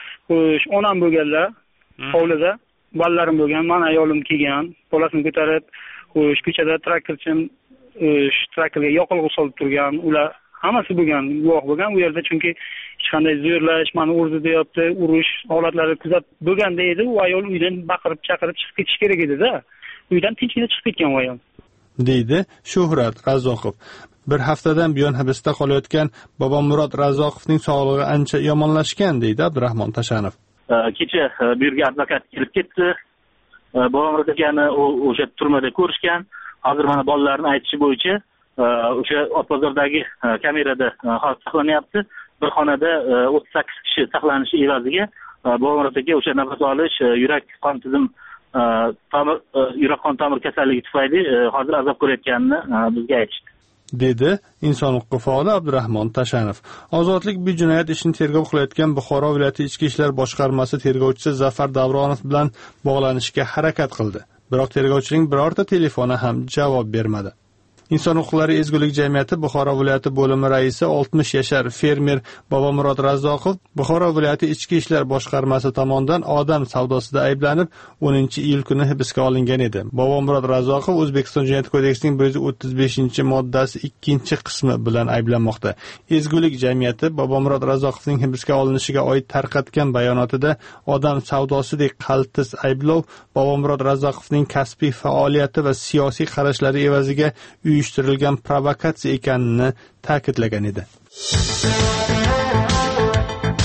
S21: onam bo'lganlar, hovlida, bolalarim bo'lgan, men ayolim kelgan, bolasini ko'tarib, ko'chada traktorchim traktorga yoqilg'i solib turgan, ular hammasi bo'lgan, guvoh bo'lgan u yerda, chunki hech qanday zo'rlash, meni urdi deyapti, urush holatlari kuzat bo'lganda edi, u ayol uydan baqirib chaqirib chiqib ketish kerak edi-da. Uydan tinchgina chiqib ketgan u ayol,
S8: deydi Shuhrat Razoqov. Bir haftadan buyon hibsda qolayotgan Bobomurod Razoqovning sog'lig'i ancha yomonlashgan, deydi Abdurahmon Tashanov.
S20: Kecha bu yerga advokat kelib ketdi. Bobomurod akani o'sha turmada ko'rishgan. Hozir mana bolalarning aytishi bo'yicha o'sha Otbozordagi kamerada hozir saqlanyapti. Bir xonada o'ttiz sakkiz kishi saqlanishi evaziga Bobomurod aka o'sha nafas olish, yurak qon tizim tomir yurak qon tomir kasalligi tufayli hozir azob ko'rayotganini bizga aytishdi,
S8: dedi inson huquqi faoli Abdurahmon Tashanov. Ozodlik bu jinoyat ishini tergov qilayotgan Buxoro viloyati ichki ishlar boshqarmasi tergovchisi Zafar Davronov bilan bog'lanishga harakat qildi. Biroq tergovchining birorta telefoni ham javob bermadi. Inson huquqlari ezgulik jamiyati Buxoro viloyati bo'limi raisi oltmish yashar fermer Bobomurod Razoqov Buxoro viloyati ichki ishlar boshqarmasi tomonidan odam savdosida ayblanib o'ninchi iyul kuni hibsga olingan edi. Bobomurod Razoqov O'zbekiston Jinoyat kodeksining bir yuz o'ttiz beshinchi moddasi ikkinchi qismi bilan ayblanmoqda. Ezgulik jamiyati Bobomurod Razoqovning hibsga olinishiga oid tarqatgan bayonotida odam savdosidek qaltis ayblov Bobomurod Razoqovning kasbiy faoliyati va siyosiy qarashlari evaziga uyushtirilgan provokatsiya ekanini ta'kidlagan edi.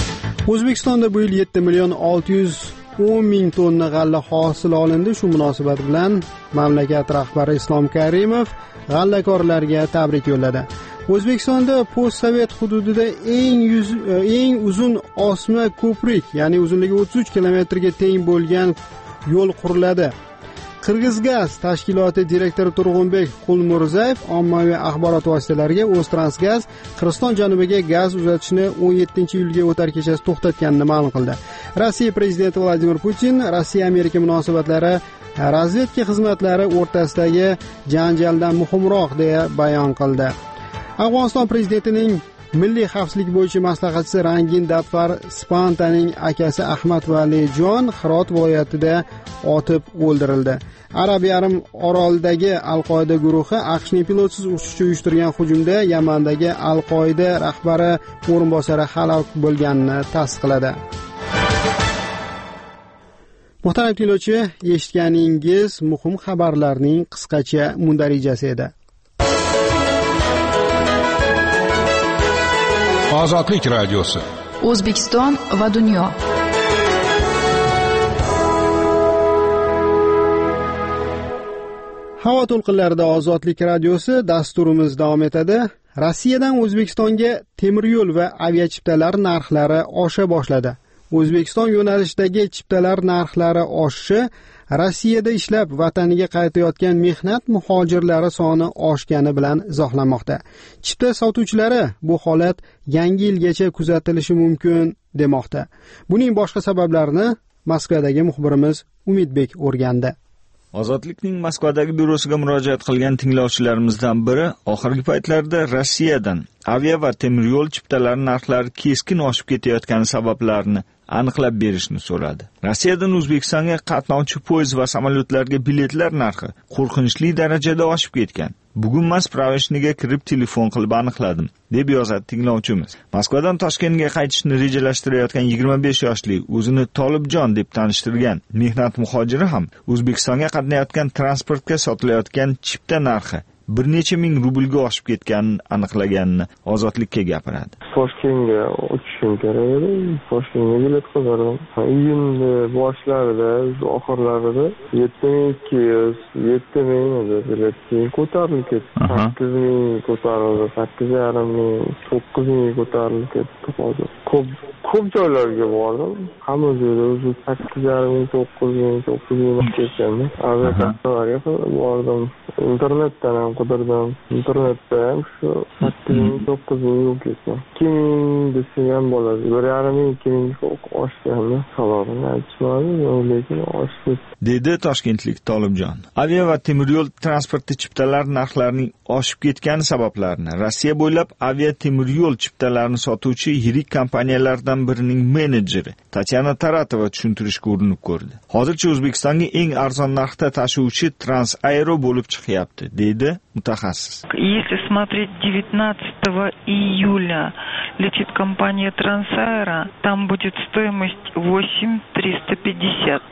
S1: O'zbekistonda bu yil yetti million olti yuz o'n ming tonna g'alla hosil olindi. Shu munosabat bilan mamlakat rahbari Islom Karimov g'allakorlarga tabrik yo'lladi. O'zbekistonda postsovet hududida eng yuz, eng uzun osma ko'prik, ya'ni uzunligi o'ttiz uch kilometrga teng bo'lgan yo'l quriladi. Qirg'izgaz tashkiloti direktori Turg'unbek Qulmurzayev ommaviy axborot vositalariga O'ztransgaz Qirg'iziston janubiga gaz uzatishni o'n yettinchi iyulga o'tar kechasi to'xtatganini ma'lum qildi. Rossiya prezidenti Vladimir Putin Rossiya-Amerika munosabatlari razvedka xizmatlari o'rtasidagi janjaldan muhimroq deya bayon qildi. Afg'oniston prezidentining Milliy xavfsizlik bo'yicha maslahatchisi Rangin Dabfar Spantaning akasi Ahmad Valijon Hirot viloyatida otib o'ldirildi. Arab yarim orolidagi Al-Qoida guruhi AQShning pilotsiz uchish uyushtirgan hujumda Yamandagi Al-Qoida rahbari o'rinbosari halok bo'lganini tasdiqladi. Muhtaram tinglovchi, eshitganingiz muhim xabarlarning qisqacha mundarijasi edi.
S16: Ozodlik radiosi.
S7: O'zbekiston va dunyo.
S1: Havo to'lqinlarida Ozodlik radiosi dasturimiz davom etadi. Rossiyadan O'zbekistonga temir yo'l va aviachiptalar narxlari osha boshladi. O'zbekiston yo'nalishidagi chiptalar narxlari oshishi Rossiyada ishlab vataniga qaytayotgan mehnat muhojirlari soni oshgani bilan izohlanmoqda. Chipta sotuvchilari bu holat yangi yilgacha kuzatilishi mumkin demoqda. Buning boshqa sabablarini Moskvadagi muxbirimiz Umidbek o'rgandi.
S3: Ozodlikning Moskvadagi byurosiga murojaat qilgan tinglovchilarimizdan biri oxirgi paytlarda Rossiyadan avia va temir yo'l chiptalari narxlari keskin oshib ketayotgani sabablarini aniqlab berishni so'radi. Rossiyadan O'zbekistonga qatnovchi poyezd va samolyotlarga biletlar narxi qo'rqinchli darajada oshib ketgan. Bugun mas pravishniga kirib telefon qilib aniqladim, deb yozadi tinglovchimiz. Moskvadan Toshkentga qaytishni rejalashtirayotgan yigirma besh yoshli o'zini Tolibjon deb tanishtirgan mehnat muhojiri ham O'zbekistonga qatnayotgan transportga sotilayotgan chipta narxi bir necha ming rublga oshib ketganini aniqlaganini Ozodlikka gapiradi.
S11: Toshkentga uchishim kerak edi. Toshkentga bilet qildim. Iyun boshlarida, oxirlarida yetti ming ikki yuz, yetti ming edi bilet. Keyin ko'tarilib ketdi. sakkiz ming ko'tarildi, sakkiz yarim ming, to'qqiz ming ko'tarilib ketdi hozir. Ko'p ko'p joylarga bordim. Hamma joyda o'zi sakkiz yarim ming, to'qqiz ming, to'qqiz ming ketgandi. Aviakassalarga bordim. Internetdan ham qidirdim. Internetda ham shu sakkiz ming, to'qqiz ming ketgan. ikki ming degan bo'ladi. bir yarim ming, ikki ming oshgani sababini aytishmadi, lekin oshdi.
S3: Dedi toshkentlik Tolibjon. Avia va temir yo'l transporti chiptalar narxlarining oshib ketgani sabablarini Rossiya bo'ylab avia temir yo'l chiptalarini sotuvchi yirik kompaniyalardan birining menejeri Tatyana Taratova tushuntirishga urinib ko'rdi. Hozircha O'zbekistonga eng arzon narxda tashuvchi Transaero bo'lib chiqyapti, deydi mutaxassis.
S22: Если смотреть девятнадцатого июля летит компания Transaero, там будет стоимость восемь тысяч триста пятьдесят.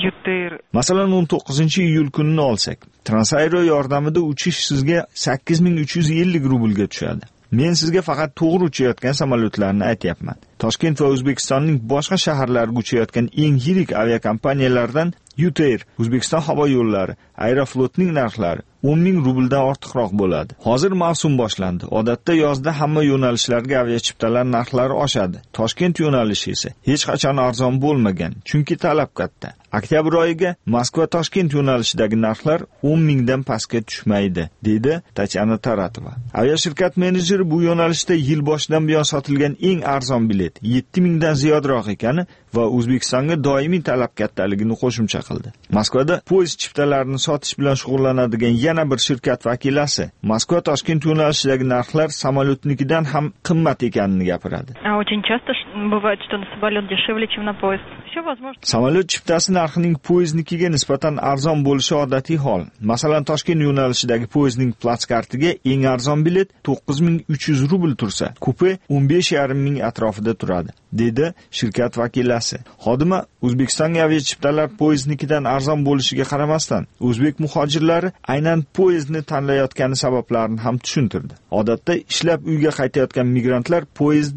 S3: Masalan o'n to'qqizinchi iyul kunini olsak, Transaero yordamida uchish sizga sakkiz ming uch yuz ellik rublga tushadi. Men sizga faqat to'g'ri uchayotgan samolyotlarni aytyapman. Toshkent va O'zbekistonning boshqa shaharlariga uchayotgan eng yirik aviakompaniyalardan Yutair, O'zbekiston havo yo'llari, Aeroflotning narxlari o'n ming rubldan ortiqroq bo'ladi. Hozir mavsum boshlandi. Odatda yozda hamma yo'nalishlarga aviachiptalar narxlari oshadi. Toshkent yo'nalishi esa hech qachon arzon bo'lmagan, chunki talab katta. Oktyabr oyiga Moskva-Toshkent yo'nalishidagi narxlar o'n mingdan pastga tushmaydi, dedi Tatyana Taratova. Aviashirkat menejeri bu yo'nalishda yil boshidan buyon sotilgan eng arzon bilet yetti mingdan ziyodroq ekani va O'zbekistonga doimiy talab kattaligini qo'shimcha qildi. Moskvada poyezd chiptalarini sotish bilan shug'ullanadigan yana bir shirkat vakilasi Moskva-Toshkent yo'nalishidagi narxlar samolyotnikidan ham qimmat ekanini gapiradi.
S22: Очень часто бывает, что на самолет дешевле, чем на поезд. Все возможно.
S3: Samolyot chiptasi narxining poyezdnikiga nisbatan arzon bo'lishi odatiy hol. Masalan, Toshkent yo'nalishidagi poyezdning platskartiga eng arzon bilet to'qqiz ming uch yuz rubl tursa, kupe o'n besh yarim ming atrofida turadi, dedi shirkat vakilasi. Xodima O'zbekistonga aviachiptalar poyezdnikidan arzon bo'lishiga qaramasdan, o'zbek muhojirlari aynan poyezdni tanlayotgani sabablarini ham tushuntirdi. Odatda ishlab uyga qaytayotgan migrantlar poyezdda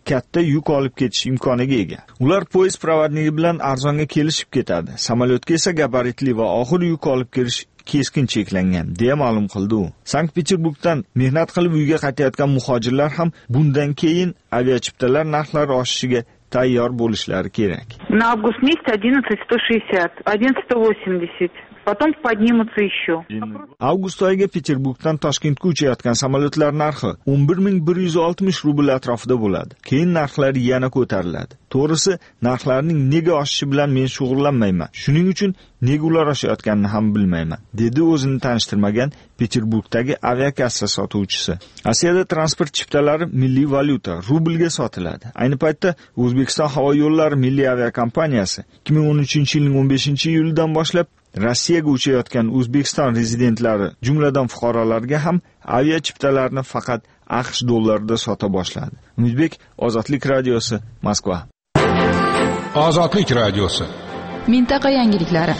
S3: katta yuk olib ketish imkoniga ega. Ular poyezd provodniki bilan arzonga kelishib ketadi. Samolyotga esa gabaritli va og'ir yuk olib kirish keskin cheklangan, deya ma'lum qildi u. Sankt-Peterburgdan mehnat qilib uyga qaytayotgan muhojirlar ham bundan keyin aviachiptalar narxlari oshishiga tayyor bo'lishlari kerak.
S22: На август месяц одиннадцать сто шестьдесят, одиннадцать сто восемьдесят. Потом поднимутся еще.
S3: Avgust oyiga Peterburgdan Toshkentga uchayotgan samolyotlar narxi o'n bir ming bir yuz oltmish rubl atrofida bo'ladi. Keyin narxlar yana ko'tariladi. To'g'risi, narxlarning nega oshishi bilan men shug'ullanmayman. Shuning uchun nega ular oshayotganini ham bilmayman, dedi o'zini tanishtirmagan Peterburgdagi aviakassa sotuvchisi. Rossiyada transport chiptalari milliy valyuta rublga sotiladi. Ayni paytda O'zbekiston havo yo'llari milliy aviakompaniyasi ikki ming o'n uchinchi yilning o'n beshinchi iyulidan boshlab Rossiyaga uchayotgan O'zbekiston rezidentlari, jumladan fuqarolarga ham avia chiptalarni faqat AQSh dollarida sota boshladi. Umidbek, Ozodlik radiosi, Moskva.
S16: Ozodlik radiosi.
S7: Mintaqa yangiliklari.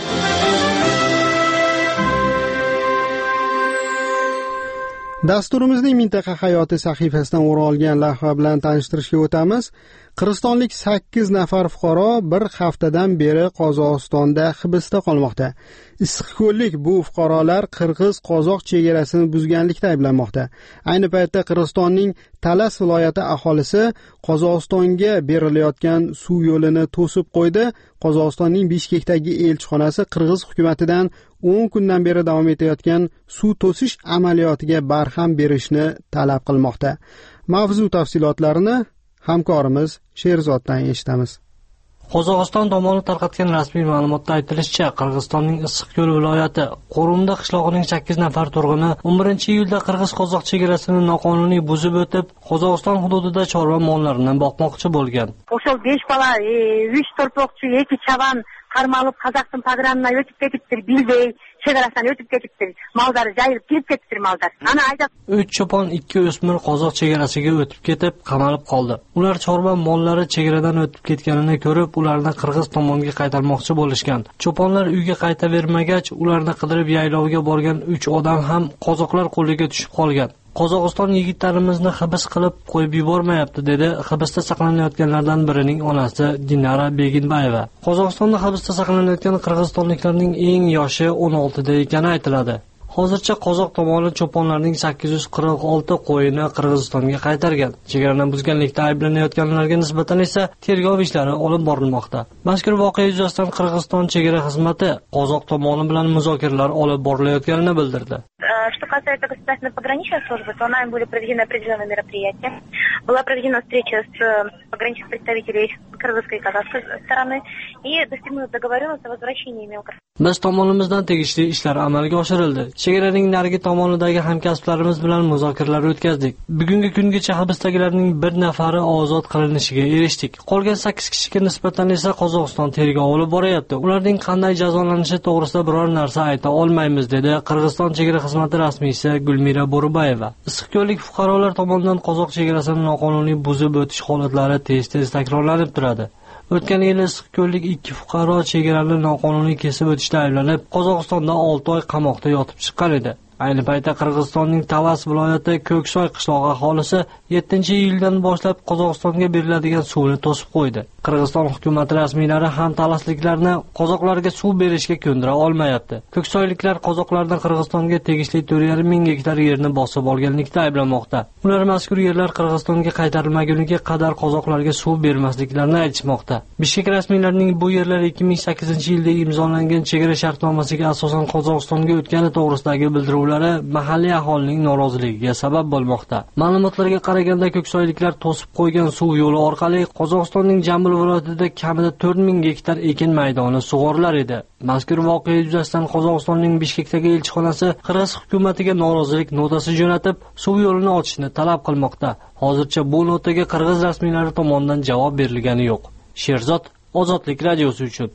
S1: Dasturimizning Mintaqa hayoti sahifasidan o'rin olgan lavha bilan tanishtirishga o'tamiz. Qirg'izistonlik sakkiz nafar fuqaro bir haftadan beri Qozog'istonda hibsda qolmoqda. Issiqko'llik bu fuqarolar qirg'iz-qozoq chegarasini buzganlikda ayblanmoqda. Ayni paytda Qirg'izistonning Talas viloyati aholisi Qozog'istonga berilayotgan suv yo'lini to'sib qo'ydi. Qozog'istonning Bishkekdagi elchixonasi Qirg'iz hukumatidan o'n kundan beri davom etayotgan suv to'sish amaliyotiga barham berishni talab qilmoqda. Mavzu tafsilotlarini hamkorimiz Sherzoddan eshitamiz.
S4: Qozog'iston tomoni tarqatgan rasmiy ma'lumotda aytilishicha, Qirg'izistonning Issiqko'l viloyati Qo'rumda qishlog'ining sakkiz nafar turg'uni o'n birinchi iyulda qirg'iz-qozoq chegarasini noqonuniy buzib o'tib, Qozog'iston hududida chorva mollarini boqmoqchi bo'lgan.
S5: O'shal besh bola, uch torpoqchi, ikki chavan qarmalib Qozog'iston pogramina o'tib ketibdir, bilbey chegarasidan o'tib ketibdir. Maldari jayilib kelib ketibdir maldar. Ana ayda
S4: uch cho'pon, ikki o'smir qozoq chegarasiga o'tib ketib, qamalib qoldi. Ular chorva mollari chegaradan o'tib ketganini ko'rib, ularni qirg'iz tomonga qaytarmoqchi bo'lishgan. Cho'ponlar uyga qaytavermagach, ularni qidirib yaylovga borgan uch odam ham qozoqlar qo'liga tushib qolgan. Qozog'iston yigitlarimizni hibs qilib qo'yib yubormayapti, dedi hibsda saqlanayotganlardan birining onasi Dinara Beginbayeva. Qozog'istonda hibsda saqlanayotgan qirg'izistonliklarning eng yoshi o'n oltida ekani aytiladi. Hozircha qozoq tomoni cho'ponlarning sakkiz yuz qirq olti qo'yini Qirg'izistonga qaytargan. Chegarani buzganlikda ayblanayotganlarga nisbatan esa tergov ishlari olib borilmoqda. Mazkur voqea yuzasidan Qirg'iziston chegara xizmati qozoq tomoni bilan muzokaralar olib borilayotganini bildirdi.
S5: Что касается государственной пограничной службы, то нами были проведены определенные мероприятия. Была проведена встреча с пограничных представителей кыргызской и казахской стороны и достигнута договоренность о возвращении мелких.
S4: Biz tomonimizdan tegishli ishlar amalga oshirildi. Chegaraning narigi tomonidagi hamkasblarimiz bilan muzokaralar o'tkazdik. Bugungi kungacha hibsdagilarning bir nafari ozod qilinishiga erishdik. Qolgan sakkiz kishiga nisbatan esa Qozog'iston tergov olib boryapti. Ularning qanday jazolanishi to'g'risida biror narsa ayta olmaymiz, dedi Qirg'iziston chegara xizmati rasmiysi Gulmira Bo'ribayeva. Issiqko'llik fuqarolar tomonidan qozoq chegarasini noqonuniy buzib o'tish holatlari tez-tez takrorlanib turadi. O'tgan yil Issiqko'llik ikki fuqaro chegarani noqonuniy kesib o'tishda ayblanib, Qozog'istonda olti oy qamoqda yotib chiqqan edi. Ayni paytda Qirg'izistonning Talas viloyati Ko'ksoy qishlog'i aholisi yettinchi iyuldan boshlab Qozog'istonga beriladigan suvni to'sib qo'ydi. Qirg'iziston hukumati rasmiylari ham talasliklarni qozoqlarga suv berishga ko'ndira olmayapti. Ko'ksoyliklar qozoqlardan Qirg'izistonga tegishli to'rt yarim ming gektar yerni bosib olganlikda ayblanmoqda. Ular mazkur yerlar Qirg'izistonga qaytarilmaguniga qadar qozoqlarga suv bermasliklarini aytishmoqda. Bishkek rasmiylarining bu yerlar ikki ming sakkizinchi yilda imzolangan chegara shartnomasiga asosan Qozog'istonga o'tgani to'g'risidagi bildiruvlari mahalliy aholining noroziligiga sabab bo'lmoqda. Ma'lumotlarga qaraganda, ko'ksoyliklar to'sib qo'ygan suv yo'li orqali Qozog'istonning Jambil viloyatida kamida to'rt ming gektar ekin maydoni sug'orilar edi. Mazkur voqea yuzasidan Qozog'istonning Bishkekdagi elchixonasi Qirg'iz hukumatiga norozilik notasi jo'natib, suv yo'lini ochishni talab qilmoqda. Hozircha bu notaga qirg'iz rasmiylari tomonidan javob berilgani yo'q. Sherzod, Ozodlik radiosi uchun.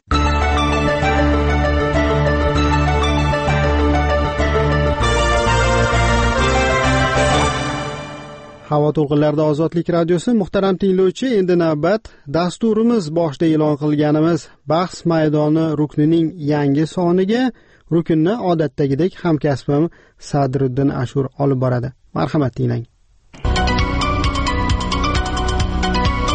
S1: Havo to'lqinlarida Ozodlik radiosi. Muhtaram tinglovchi, endi navbat dasturimiz boshida e'lon qilganimiz bahs maydoni ruknining yangi soniga. Rukunni odatdagidek hamkasbim Sadriddin Ashur olib boradi. Marhamat tinglang.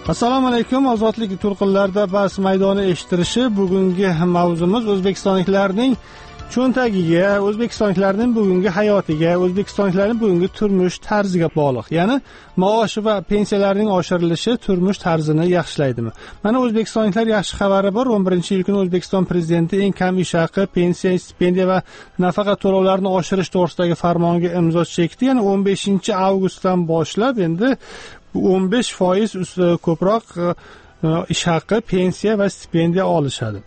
S8: Assalomu alaykum. Ozodlik to'lqinlarida bas maydoni eshittirishi. Bugungi mavzumiz o'zbekistonliklarning cho'ntagiga, o'zbekistonliklarning bugungi hayotiga, o'zbekistonliklarning bugungi turmush tarziga bog'liq. Ya'ni maosh va pensiyalarning oshirilishi turmush tarzini yaxshilaydimi? Mana o'zbekistonliklar yaxshi xabari bor. o'n birinchi iyul kuni O'zbekiston prezidenti eng kam ish haqi, pensiya, stipendiya va nafaqa to'lovlarini oshirish to'g'risidagi farmonga imzo chekdi. Ya'ni o'n beshinchi avgustdan boshlab endi o'n besh foiz ko'proq ish haqi, pensiya va stipendiya olishadi.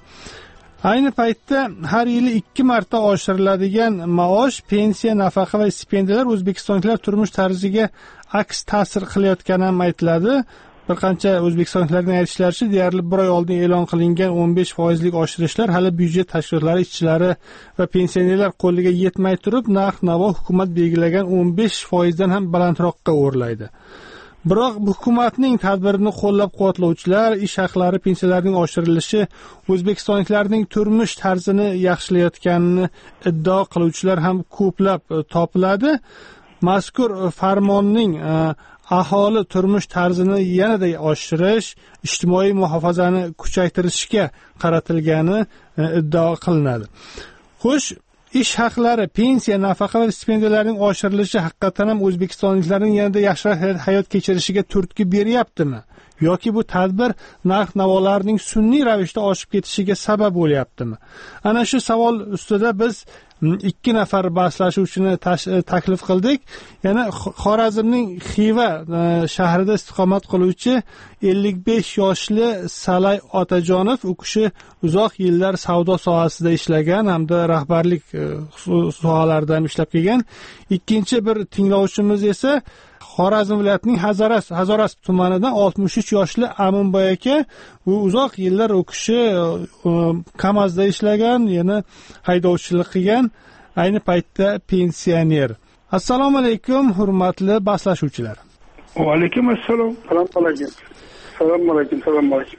S8: Ayni paytda har yili ikki marta oshiriladigan maosh, pensiya, nafaqa va stipendiyalar o'zbekistonliklar turmush tarziga aks ta'sir qilayotgani ham aytiladi. Bir qancha o'zbekistonliklarning aytishlaricha, deyarli bir oy oldin e'lon qilingan o'n besh foizlik oshirishlar hali byudjet tashkilotlari ishchilari va pensionerlar qo'liga yetmay turib, narx-navo hukumat belgilagan o'n besh foizdan ham balandroqqa o'rlaydi. Biroq hukumatning tadbirini qo'llab-quvvatlovchilar, ish haqlari, pensiyalarning oshirilishi o'zbekistonliklarning turmush tarzini yaxshilayotganini iddao qiluvchilar ham ko'plab topiladi. Mazkur farmonning aholi turmush tarzini yanada oshirish, ijtimoiy muhofazani kuchaytirishga qaratilgani iddao qilinadi. Xo'sh, ish haqlari, pensiya, nafaqa va stipendiyalarning oshirilishi haqiqatan ham o'zbekistonliklarning yanada yaxshiroq hayot kechirishiga turtki beryaptimi? Yoki bu tadbir narx-navolarning sun'iy ravishda oshib ketishiga sabab bo'lyaptimi? Ana shu savol ustida biz ikki nafar bahslashuvchini taklif qildik. Yana Xorazmning Xiva shahrida istiqomat qiluvchi ellik besh yoshli Salay Otajonov, u kishi uzoq yillar savdo sohasida ishlagan hamda rahbarlik sohalarida ham ishlab kelgan. Ikkinchi bir tinglovchimiz esa Xorazm viloyatining Hazoras Hazoras tumanidan oltmish uch yoshli Aminboy aka, u uzoq yillar u kishi Kamazda ishlagan, yana haydovchilik qilgan, ayni paytda pensioner. Assalomu alaykum, hurmatli bahslashuvchilar.
S6: Va alaykum assalom. Assalomu alaykum. Assalomu alaykum. Assalomu alaykum.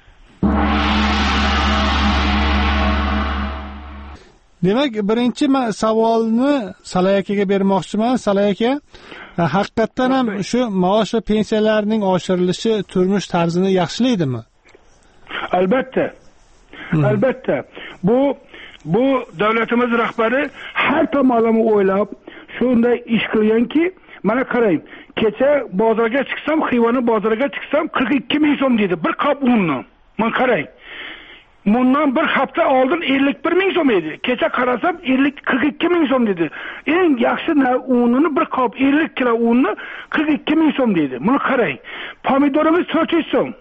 S8: Demak, birinchi men savolni Salay akaga bermoqchiman. Salay aka, haqiqatan ham shu maosh va pensiyalarning oshirilishi turmush tarzini yaxshilaydimi?
S6: Albatta. Hmm. Albatta. Bu bu davlatimiz rahbari har tomonlama o'ylab, shunday ish qilganki, mana qarang, kecha bozorga chiqsam, Xivani bozoriga chiqsam qirq ikki ming so'm dedi bir qop unni. Men qarang. Bundan bir hafta oldin ellik bir ming so'm edi. Kecha qarasam ellik qirq ikki ming so'm dedi. Eng yaxshi unini bir qop ellik kilo unni qirq ikki ming so'm dedi. Buni qarang. Pomidorimiz to'rt yuz so'm.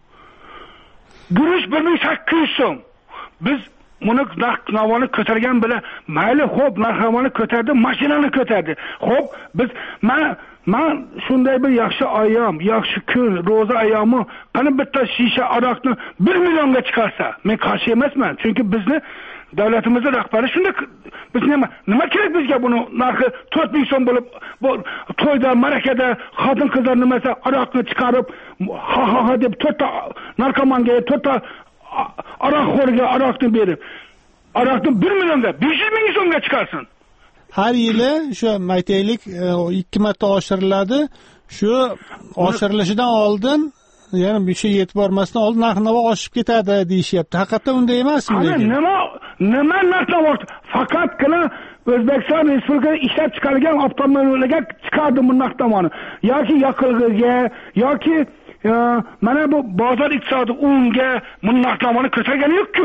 S6: Guruch bir ming sakkiz yuz so'm. Biz buni narx-navoni ko'targan bilan mayli, xo'p, narx-navoni ko'tardi, mashinani ko'tardi. Xo'p, biz men Men shunday bir yaxshi ayom, yaxshi kun, ro'za ayomi, qani bitta shisha aroqni bir millionga chiqarsa, men qarshi emasman. Chunki bizni davlatimizning rahbari shunday, biz nima nima kerak bizga buni narxi to'rt ming so'm bo'lib, bu to'yda, marakada xotin qizlar nimasi aroqni chiqarib, ha ha ha deb to'rtta narkomonga, to'rtta aroqxo'rga aroqni berib, aroqni bir millionga, besh yuz ming so'mga chiqarsin.
S8: Har yili shu aytaylik ikki marta oshiriladi. Shu oshirilishidan oldin, ya'ni bir şey yetib bormasdan oldin narx-navo oshib ketadi deyishyapti. Haqiqatda unday emasmi lekin?
S6: Nima nima narx-navo? Faqatgina O'zbekiston Respublikasi ishlab chiqargan avtomobillarga chiqardi bu narx-navoni. Yoki yoqilg'iga, yoki mana bu bozor iqtisodi unga bu narx-navoni ko'targani yo'q-ku.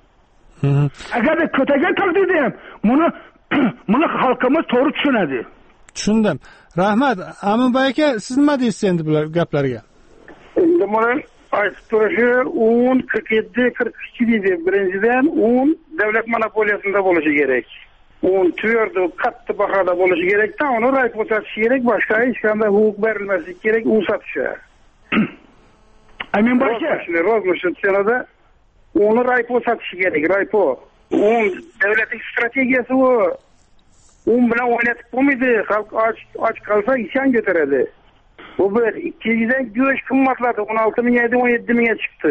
S6: Agarda ko'targan taqdirda ham buni Buni xalqimiz to'g'ri tushunadi.
S8: Tushundim. Rahmat. Aminboy aka, siz nima deysiz endi bular gaplarga?
S6: Endi mana aytib turishi o'n qirq yetti qirq ikki deydi. Birinchidan o'n davlat monopoliyasida bo'lishi kerak. o'n twerdo qattiq bahoda bo'lishi kerak-da, uni rayt o'tatish kerak, boshqa hech qanday huquq berilmasligi kerak, u sotishi. Aminboy aka, shuni rozmish tsanada uni rayt o'tatish kerak, raypo. Un davlatning strategiyasi u. Un bilan o'ynatib bo'lmaydi. Xalq och och qolsa isyon ko'taradi. Bu bir ikkinchidan go'sht qimmatladi. o'n olti ming edi, o'n yetti mingga chiqdi.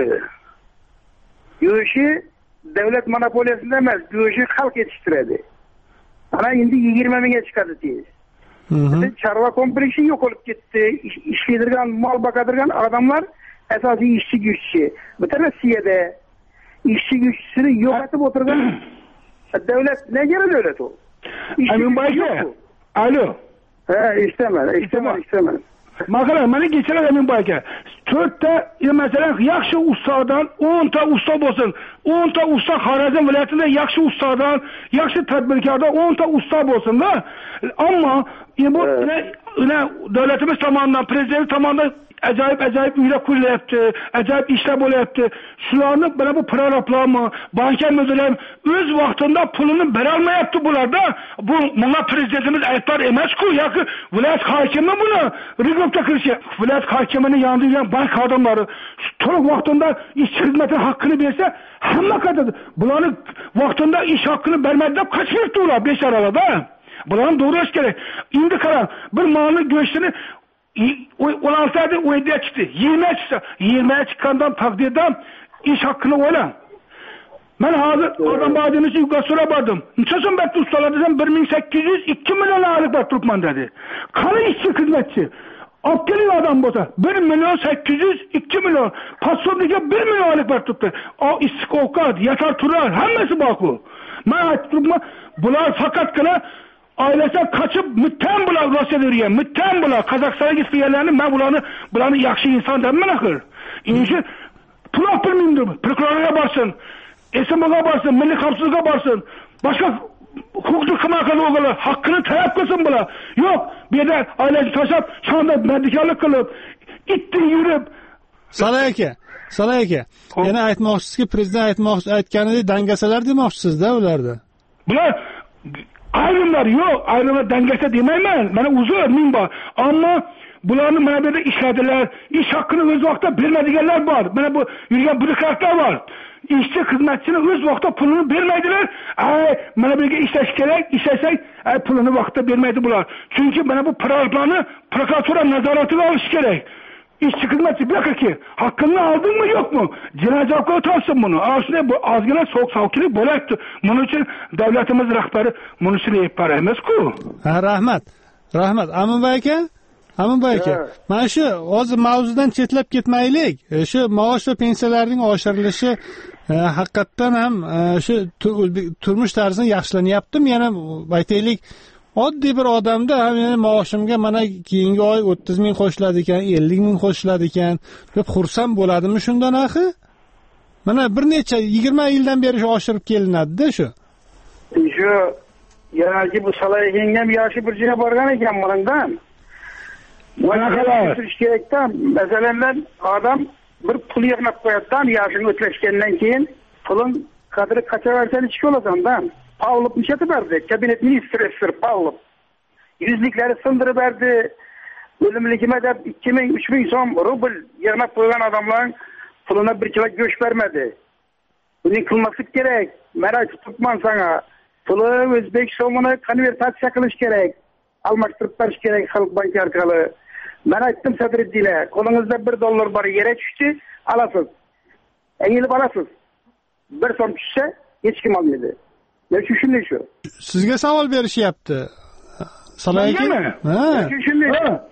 S6: Go'shti davlat monopoliyasida emas, go'shtni xalq yetishtiradi. Ana endi yigirma mingga chiqadi tez. Chorva kompleksi yo'qolib ketdi. Ishlaydigan, mol boqadigan odamlar
S18: asosiy ishchi kuchchi. Butun Rossiyada ishchi kuchchisini yo'qotib o'tirgan davlat nega davlat u?
S6: Amin aka. Alo.
S18: Ha, eshitaman, eshitaman, eshitaman.
S6: Maqala, mana kechiradi Amin aka. to'rtta, masalan, yaxshi ustodan o'nta usto bo'lsin. o'nta usto Xorazm viloyatida yaxshi ustodan, yaxshi tadbirkordan o'nta usto bo'lsin-da. Ammo bu davlatimiz tomonidan, prezident tomonidan ajoyib ajoyib uylar qurilyapti, ajoyib ishlar bo'lyapti. Shularni mana bu prorablarmi, banka mudiri o'z vaqtida pulini bera olmayapti bularda. Bu bunga prezidentimiz aytlar emas-ku, yoki viloyat hokimi buni rigovga kirishi. Viloyat hokimining yonida bank xodimlari to'liq vaqtida ish xizmati haqqini bersa, hamma qadar bularni vaqtida ish haqqini bermadi deb qochib ular beshoralarda. Bularni to'g'rilash kerak. Endi qarang, bir molni go'shtini o'n olti oyda o'n yedi chiqdi. yigirma chiqsa, yigirma chiqqandan taqdirdan ish haqqini o'ylang. Men hozir odam bojini yuqqa so'rab bordim. Necha so'm berdi ustalar desam bir ming sakkiz yuz ikki million olib berib turibman dedi. Qani ishchi xizmatchi? Olib keling odam bo'lsa bir million sakkiz yuz ikki million, pasportiga bir million olib berib turibdi. O issiq ovqat, yatar turar, hammasi bor-ku. Men aytib turibman, bular faqatgina ailasi qochib mutam bular Rossiyada yurgan, mutam bular Qozog'istonga kelganlarni, men bularni bularni yaxshi inson debman axir. Endi pul olmaydi, prokurorga borsin, S M O'ga borsin, milliy xavfsizlikka borsin, boshqa huquqni himoya qiluvchilar haqqini talab qilsin bular. Yo'q, bu yerda oilasi tashlab, shonda mardikorlik qilib, itni yurib.
S8: Salay aka, Salay aka. Yana aytmoqchisizki, prezident aytmoqchi aytganidek dangasalar demoqchisizda ularda.
S6: Bular ayrimlar yo'q, ayrimlar dangasa demayman. Mana uzr ming bor. Ammo bularni mana bu yerda ishladilar, ish haqqini o'z vaqtida bermadiganlar bor. Mana bu yurgan byurokratlar bor. Ishchi xizmatchini o'z vaqtida pulini bermaydilar. Ay, mana bu yerga ishlash kerak, ishlasak, ay pulini vaqtida bermaydi bular. Chunki mana bu prokuraturani prokuratura nazoratiga olish kerak. İşçi xizmatchi buyoqqa haqqini oldingmi yo'qmi? Jinoyat javobga tortsin buni. Aslida bu ozgina so'q savkilik bo'lyapti. Buning uchun davlatimiz rahbari bunisini yeb beramiz-ku.
S8: Ha, rahmat. Rahmat. Aminbay aka, Aminbay aka. Mana shu hozir mavzudan chetlab ketmaylik. Shu maosh va pensiyalarning oshirilishi haqiqatan ham shu turmush tarzini yaxshilanyaptimi? Yana aytaylik, oddiy bir odamda ham yana maoshimga mana keyingi oy o'ttiz ming qo'shiladi ekan, ellik ming qo'shiladi ekan deb xursand bo'ladimi shundan axi? Mana bir necha yigirma yildan beri shu oshirib kelinadi-da shu.
S18: Shu yoki bu Salayning ham yoshi bir jina borgan ekan bundan. Mana qilish kerakdan, masalan, odam bir pul yig'nab qo'yadi-dan, yoshini o'tlashgandan keyin pulin qadri qachaversan ichki olasan-dan. Pavlov nechata berdi? Kabinet ministri Sir Pavlov. Yüzlikleri sındırıp verdi. Ölümlükime de ikki ming uch ming so'm rubl yig'nab qo'ygan adamların puluna bir kilo go'sht bermedi. Buni qilmaslik kerak. Men aytib turibman sana. Puli o'zbek so'mini konvertatsiya qilish kerak. Almashtirib berish kerak Xalq banki orqali. Men aytdim Sadriddinga, qo'lingizda bir dollar bor, yere tushdi, olasiz. Eğilib olasiz. bir so'm tushsa hech kim olmaydi. Ne shunday shu.
S8: Sizga savol berishyapti. Salay aka.
S18: Ha. Shunday.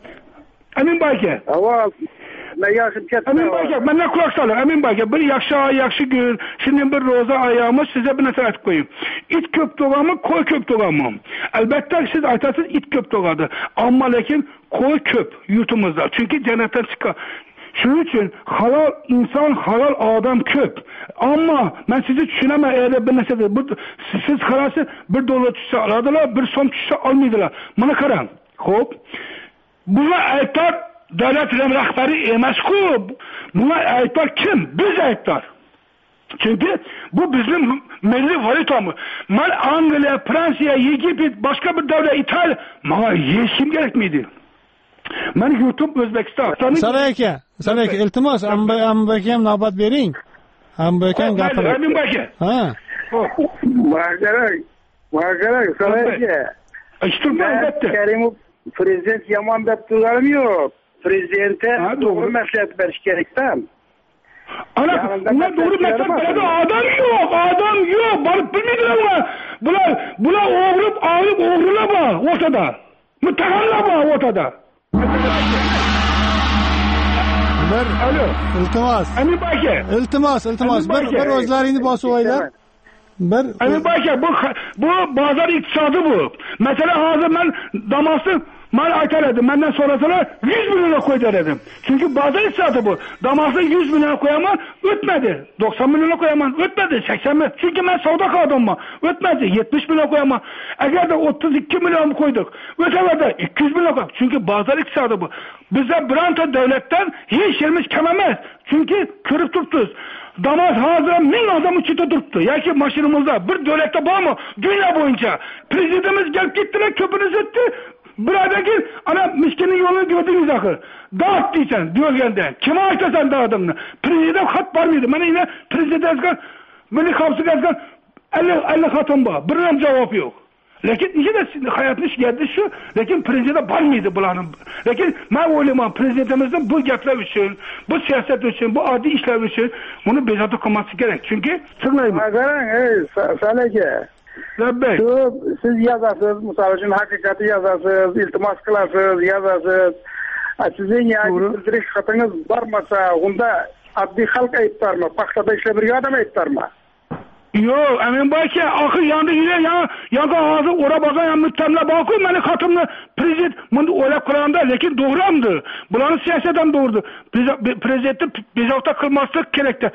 S6: Amin aka.
S18: Avval men yoshim katta.
S6: Amin aka, mendan quloq soling. Amin aka, bir yaxshi oy, yaxshi kun, shunday bir ro'za oyimiz sizga bir narsa aytib qo'ying. It ko'p tug'ami, qo'y ko'p tug'ami? Albatta siz aytasiz it ko'p tug'adi. Ammo lekin qo'y ko'p yurtimizda. Chunki jannatdan chiqqan. Shuning uchun halol inson, halol odam ko'p. Ammo men sizni tushunaman, eğer bir narsa bu siz qarasiz bir dollar tushsa oladilar, bir so'm tushsa olmaydilar. Mana qarang. Xo'p. Buni aytar davlat rahbari emas-ku. Buni aytar kim? Biz aytar. Chunki bu bizning milliy valyutamiz. Men Angliya, Fransiya, Yegipet, boshqa bir davlat Italiya, menga yechim kerakmaydi. Meni yurtim O'zbekiston.
S8: Salay aka, Salay aka, iltimos, Aminbay Aminbayga ham navbat bering. Aminbay aka gapiradi.
S6: Aminbay aka.
S8: Ha.
S18: Margaray, Margaray, Salay aka.
S6: Ishtirman albatta.
S18: Karimov prezident yomon deb turganim yo'q. Prezidentga to'g'ri maslahat berish kerak-da.
S6: Ana, ular to'g'ri maslahat beradi, odam yo'q, odam yo'q, borib bilmaydilar. Bular, bular o'g'rib, olib o'g'rilar bor o'rtada. Muttahamlar bor o'rtada.
S8: bir
S6: alo
S8: iltimos
S6: amin aka
S8: iltimos iltimos bir bir o'zlaringni bosib o'ylar bir
S6: amin aka bu bu bozor iqtisodi bu masalan hozir men damasni men aytar edim mendan so'rasalar yuz million qo'y der edim chunki bozor iqtisodi bu damasni yuz million qo'yaman o'tmadi doksan million qo'yaman o'tmadi sakson million chunki men savdo qilganman o'tmadi yetmish million qo'yaman agarda o'ttiz ikki million qo'ydik o'tavada ikki yuz million qo'ydik chunki bozor iqtisodi bu bizda bironta davlatdan hech yerimiz kam emas chunki ko'rib turibsiz damas hozir ming odam ichida turibdi yoki mashinamizda bir davlatda bormi dunyo bo'yicha prezidentimiz kelib ketdilar ko'pini o'tdi bir oydan keyin ana miskinning yo'lini ko'rdingiz axir dod deysan deyolganda kim aytasan dodimni prezident xat bormaydi mana endi prezident yozgan milliy xavfsizlik yozgan ellik ellik xatim bor bir ham javob yo'q lekin ichida hayotni ishlayapti shu lekin prezident bormaydi bularni lekin men o'ylayman prezidentimizni bu gaplar uchun bu siyosat uchun bu oddiy ishlar uchun buni bezovta qilmaslik kerak chunki tinglayman
S18: qarang ey salaka
S6: Labbay.
S18: Shu siz yozasiz, misol uchun haqiqatni yozasiz, iltimos qilasiz, yozasiz. Sizning yangi bildirish xatingiz bormasa, unda oddiy xalq ayttarmi, paxtada ishlab yurgan odam ayttarmi?
S6: Yo'q, amin aka, oxir yonda yura, yo'q hozir o'rab olgan ham mutamlab borku, meni xatimni prezident buni o'ylab qo'yamda, lekin to'g'rimdi. Bularning siyosati ham to'g'ri. Prezidentni bezovta qilmaslik kerakda.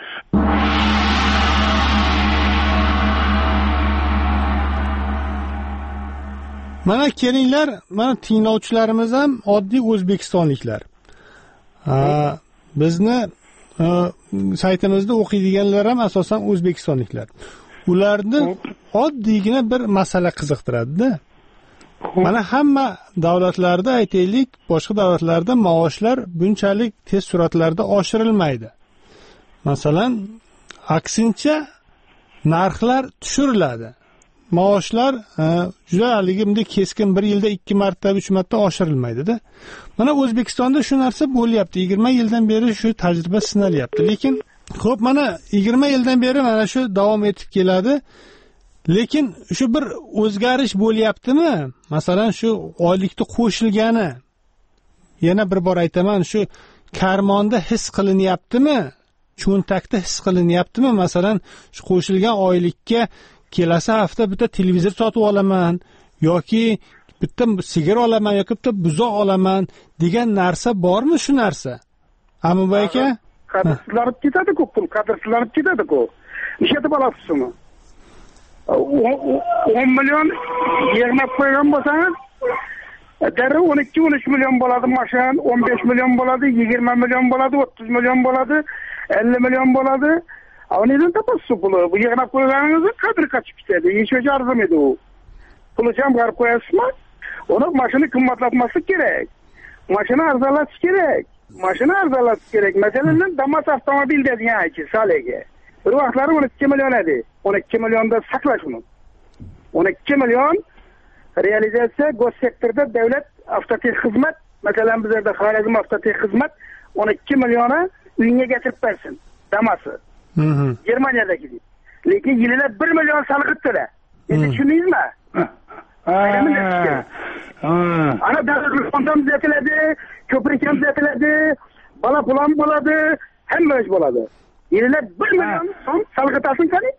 S8: Mana kelinglar, mana tinglovchilarimiz ham oddiy o'zbekistonliklar. Bizni saytimizda o'qiydiganlar ham asosan o'zbekistonliklar. Ularni oddiygina bir masala qiziqtiradi-da. Mana hamma davlatlarda aytaylik, boshqa davlatlarda maoshlar bunchalik tez sur'atlarda oshirilmaydi. Masalan, aksincha narxlar tushiriladi. Maoshlar juda haligimda keskin bir yilda ikki marta, uch marta oshirilmaydi-da. Mana O'zbekistonda shu narsa bo'lyapti. yigirma yildan beri shu tajriba sinalyapti. Lekin xo'p, mana yigirma yildan beri mana shu davom etib keladi. Lekin shu bir o'zgarish bo'lyaptimi? Masalan, shu oylikni qo'shilgani. Yana bir bor aytaman, shu karmonda his qilinyaptimi? Cho'ntakda his qilinyaptimi? Masalan, shu qo'shilgan oylikka kelasi hafta bitta televizor sotib olaman yoki bitta sigir olaman yoki bitta buzoq olaman degan narsa bormi shu narsa? Ammo aka,
S18: qadrsizlanib ketadi-ku, pul qadrsizlanib ketadi-ku. Nechta bo'lasizmi? o'n million yig'nab qo'ygan bo'lsangiz, darrov o'n ikki o'n uch million bo'ladi mashin, o'n besh million bo'ladi, yigirma million bo'ladi, o'ttiz million bo'ladi, ellik million bo'ladi. Avnidan tapassu pulu. Bu yig'nab qo'yganingizni qadri qochib ketadi. Hech qachon arzimaydi u. Pulni ham qarab qo'yasizmi? Uni mashina qimmatlatmaslik kerak. Mashina arzonlatish kerak. Mashina arzonlatish kerak. Masalan, Damas avtomobil degan aychi salaga. Bir vaqtlari o'n ikki million edi. o'n ikki millionda saqlash uni. o'n ikki million realizatsiya gossektorda davlat avtotexnik xizmat, masalan bizlarda Xorazm avtotexnik xizmat o'n ikki millioni uyga getirib bersin. Damas'ı. Germaniyadagi. Lekin yilida bir million salqitdi-da. Endi tushundingizmi? Ana davlat fondam tuzatiladi, ko'prik ham tuzatiladi, bola pulam bo'ladi, hamma ish bo'ladi. Yilida bir million so'm salqitasin qani?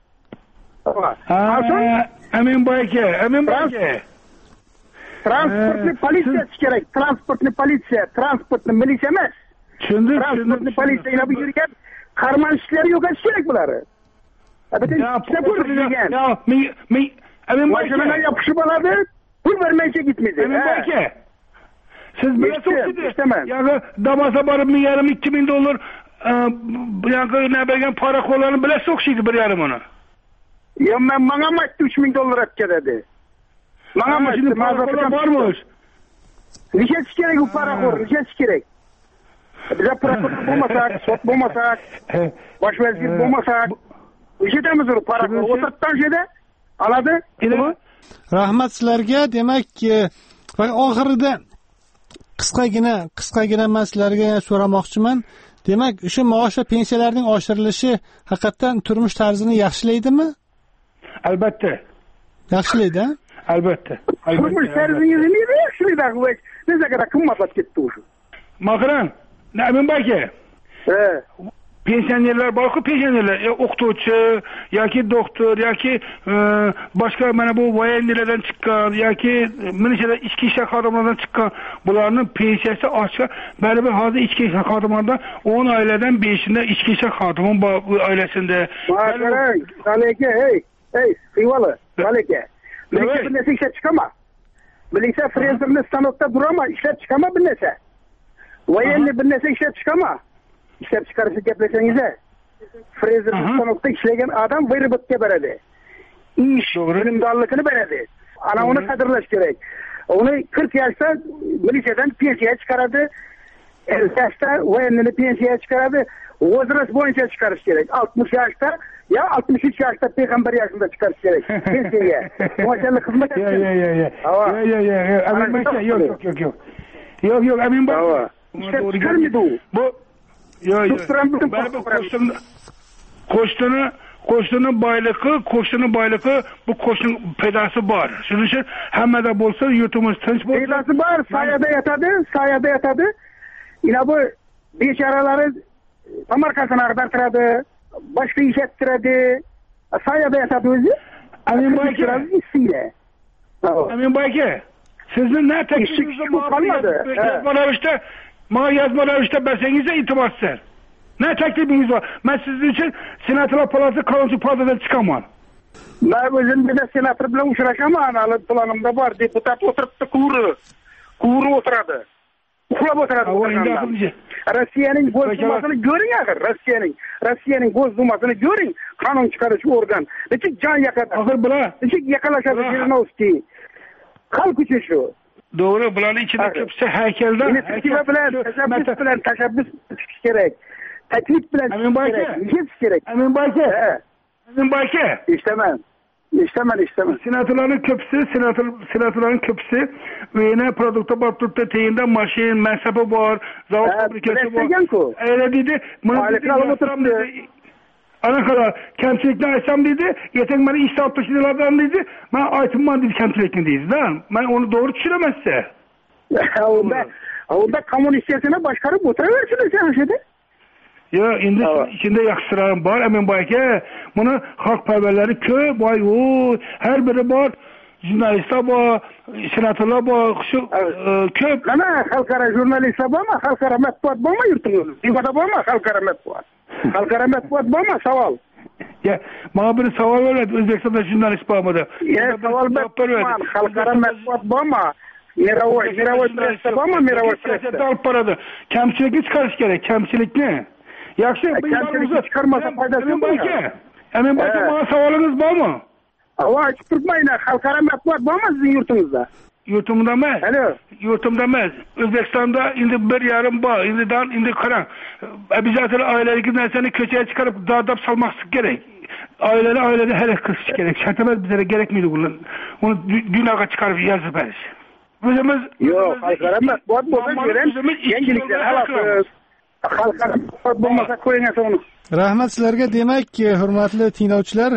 S6: Amin aka, amin aka.
S18: Transportni politsiya kerak, transportni politsiya, transportni militsiya emas.
S6: Tushundim,
S18: transportni politsiya ila bu yerga qarman ishlari yo'qotish kerak bularni. Mashinalar yopishib oladi, pul bermaycha ketmaydi.
S6: Amin aka. Siz bilasiz, yo'q, Damas'a borib bir yarim ikki ming dollar bu yoqqa nima bergan paraxo'rlarni bilasiz o'xshaydi bir yarim uni.
S18: Yo'q, men menga aytdi uch ming dollar olib keladi. Menga aytdi, ma'zafat
S6: bormi?
S18: Necha kerak u paraxo'r, necha kerak? Bize prokurator bo'lmasak, sot bo'lmasak, bosh vazir bo'lmasak, eshitamiz uni paraxo'r o'tirtdan şeyde oladi.
S8: Rahmat sizlarga. Demak, oxirida qisqagina, qisqagina men sizlarga so'ramoqchiman. Demak, o'sha maosh va pensiyalarning oshirilishi haqiqatan turmush tarzini yaxshilaydimi?
S6: Albatta.
S8: Yaxshilaydi,
S6: albatta.
S18: Turmush tarzini yaxshilaydi. Nega qimmatlab ketdi o'sha?
S6: Maqran, Amin aka. pensionerlar borku, pensionerlar o'qituvchi yoki doktor yoki boshqa mana bu voyennilardan chiqqan yoki minishada ichki ishlar xodimlaridan chiqqan bularning pensiyasi oshsa baribir hozir ichki ishlar xodimlaridan o'n oiladan beshida ichki ishlar xodimi bor oilasida.
S18: Qarang, Saleka, hey, hey, Xivala, Saleka. Bilingsa bir narsa ishlab chiqama. Bilingsa frezerni stanokda durama, ishlab chiqama bir narsa. Voyenni bir narsa ishlab chiqama. İşlep çıkarışı gaplashsangiz, frezer stanokda ishlagan adam vyrobotga beradi. İş bilimdonligini beradi. Ana uni qadrlash kerak. Uni qirq yoshda militsiyadan pensiya chiqaradi. ellik yoshda voyennini pensiya chiqaradi. Возраст bo'yicha chiqarish kerak. oltmish yoshda ya oltmish uch yoshda payg'ambar yoshida chiqarish kerak. Pensiyaga. Mo'shalik xizmat
S6: qilish. Yo'q, yo'q, yo'q. Yo'q, yo'q, yo'q. Amin yo'q, yo'q, yo'q, yo'q. Yo'q, yo'q, amin bor.
S18: Chiqarmidi u.
S6: Bu yo'q, yo'q. Baribir qo'shni qo'shnini qo'shnini boyligi, qo'shnini boyligi bu qo'shni pedasi bor. Shuning uchun hammada bo'lsa yurtimiz tinch bo'lsin.
S18: Pedasi bor, soyada yotadi, soyada yotadi. Ina bu bechoralari Tamarkasini ag'dartiradi, boshqa ish ettiradi. Soyada yotadi o'zi.
S6: Amin boyga. Amin boyga. Sizni na tekshingizni qolmadi. Mana ishda Mana yazmalarishda bersengizde itibarsizlar. Ne teklifiniz var? Ben sizin için Senatlar Palazı Kanuncu Palazı'dan çıkamam.
S18: Ben özüm bir de senatör bilen uçraşamam. Alıp planımda var. Deputat oturup da kuru. Kuru oturadı. Uxlab oturadı. Rossiyaning bozdumasini görün ya. Rossiyaning. Rossiyaning bozdumasini görün. Kanun çıkarışı organ. Nechik can yakada.
S6: Ahır bula.
S18: Nechik yakalaşadı. Jirinovskiy. Halk üçün şu.
S6: Doğru, buların içinde köpse heykelden.
S18: İnisiyativa bilen, teşebbüs bilen, teşebbüs çıkış gerek. Teklif bilen çıkış gerek. Hiç gerek.
S6: Emin Bayke. Emin Bayke.
S18: İstemem. İstemem, istemem.
S6: Senatörlerin köpüsü, senatör, senatörlerin köpüsü ve yine produkta batırtta teyinde maşin, mensebi var, zavut fabrikası var. Öyle dedi.
S18: Ailesini alıp oturttu.
S6: Ana kadar kemçilikten açsam dedi, yetek bana iş sağlıkçılardan dedi, ben aytımman dedi kemçilikten dedi. Ben onu doğru düşünemezse.
S18: Onda, onda komünistiyasına başkarıp oturuversin sen şeyde.
S6: Ya indi içinde yakıştıran var emin bayke. Bunu halkperverleri köp, vay o, her biri var. Jurnalistler var, senatörler var, şu köp.
S18: Ana halkara jurnalistler var mı? Halkara matbuat var mı yurtunuz? İfade var mı? Halkara matbuat. Halkara matbuat var mı? Savol.
S6: Ya, bana bir savol verdi. Özbekistan'da jurnalist var mı?
S18: Ya, savol verdi. Halkara matbuat var mı? Mirovoy, Mirovoy presse var mı? Mirovoy presse.
S6: Alıp paradı. Kemçilik çıkarış gerek. Kemçilik ne? Yakşı.
S18: Kemçilik çıkarmasa faydası
S6: mı? Emin Bayke, bana savolunuz var mı?
S18: Ama açık tutmayın. Halkara matbuat var mı sizin yurtunuzda?
S6: Yurtumda mı?
S18: Alo.
S6: Yurtumda mı? Özbekistan'da indi bir yarım bağ, indi dan, indi karan. Bizatı ailelik seni köşeye çıkarıp dağdap salmak gerek. Aileli aileli hele kırış gerek. Şartemez bize gerek miydi bunun? Onu dünağa çıkarıp yazıp eriz. Bizimiz...
S18: Yok, halkara matbuat bozak veren yengilikler halasız. Halkara matbuat bulmasa koyun onu.
S8: Rahmat sizlarga. Demak, hurmatli tinglovchilar,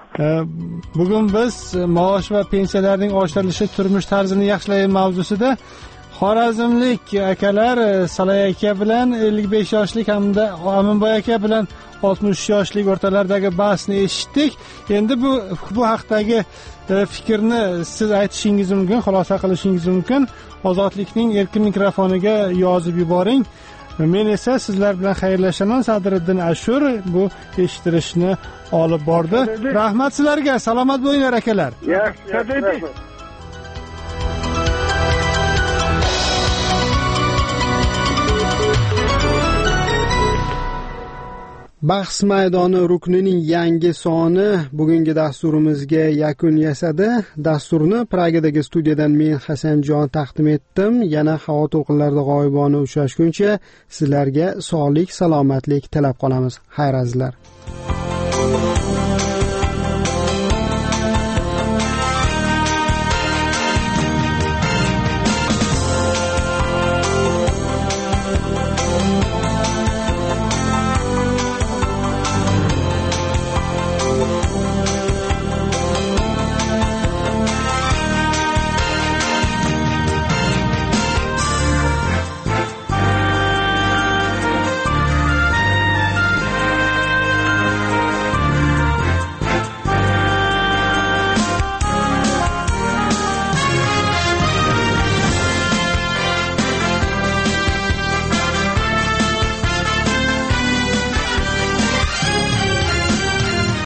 S8: bugun biz maosh va pensiyalarning oshirilishi turmush tarzini yaxshilash mavzusida xorazmlik akalar Salay aka bilan ellik besh yoshlik hamda Aminboy aka bilan oltmish yoshlik o'rtalardagi bahsni eshitdik. Endi bu bu haqdagi fikrni siz aytishingiz mumkin, xulosa qilishingiz mumkin. Ozodlikning erkin mikrofoniga yozib yuboring. Men esa sizlar bilan xayrlashaman. Sadriddin Ashur bu eshittirishni olib bordi. Rahmat sizlarga. Salomat bo'linglar akalar.
S18: Yaxshi.
S1: Bahs maydoni ruknining yangi soni bugungi dasturimizga yakun yasadi. Dasturni Pragadagi studiyadan men Hasanjon taqdim etdim. Yana havo to'lqinlarida g'oyibona uchrashguncha sizlarga sog'lik, salomatlik tilab qolamiz. Xayr azizlar.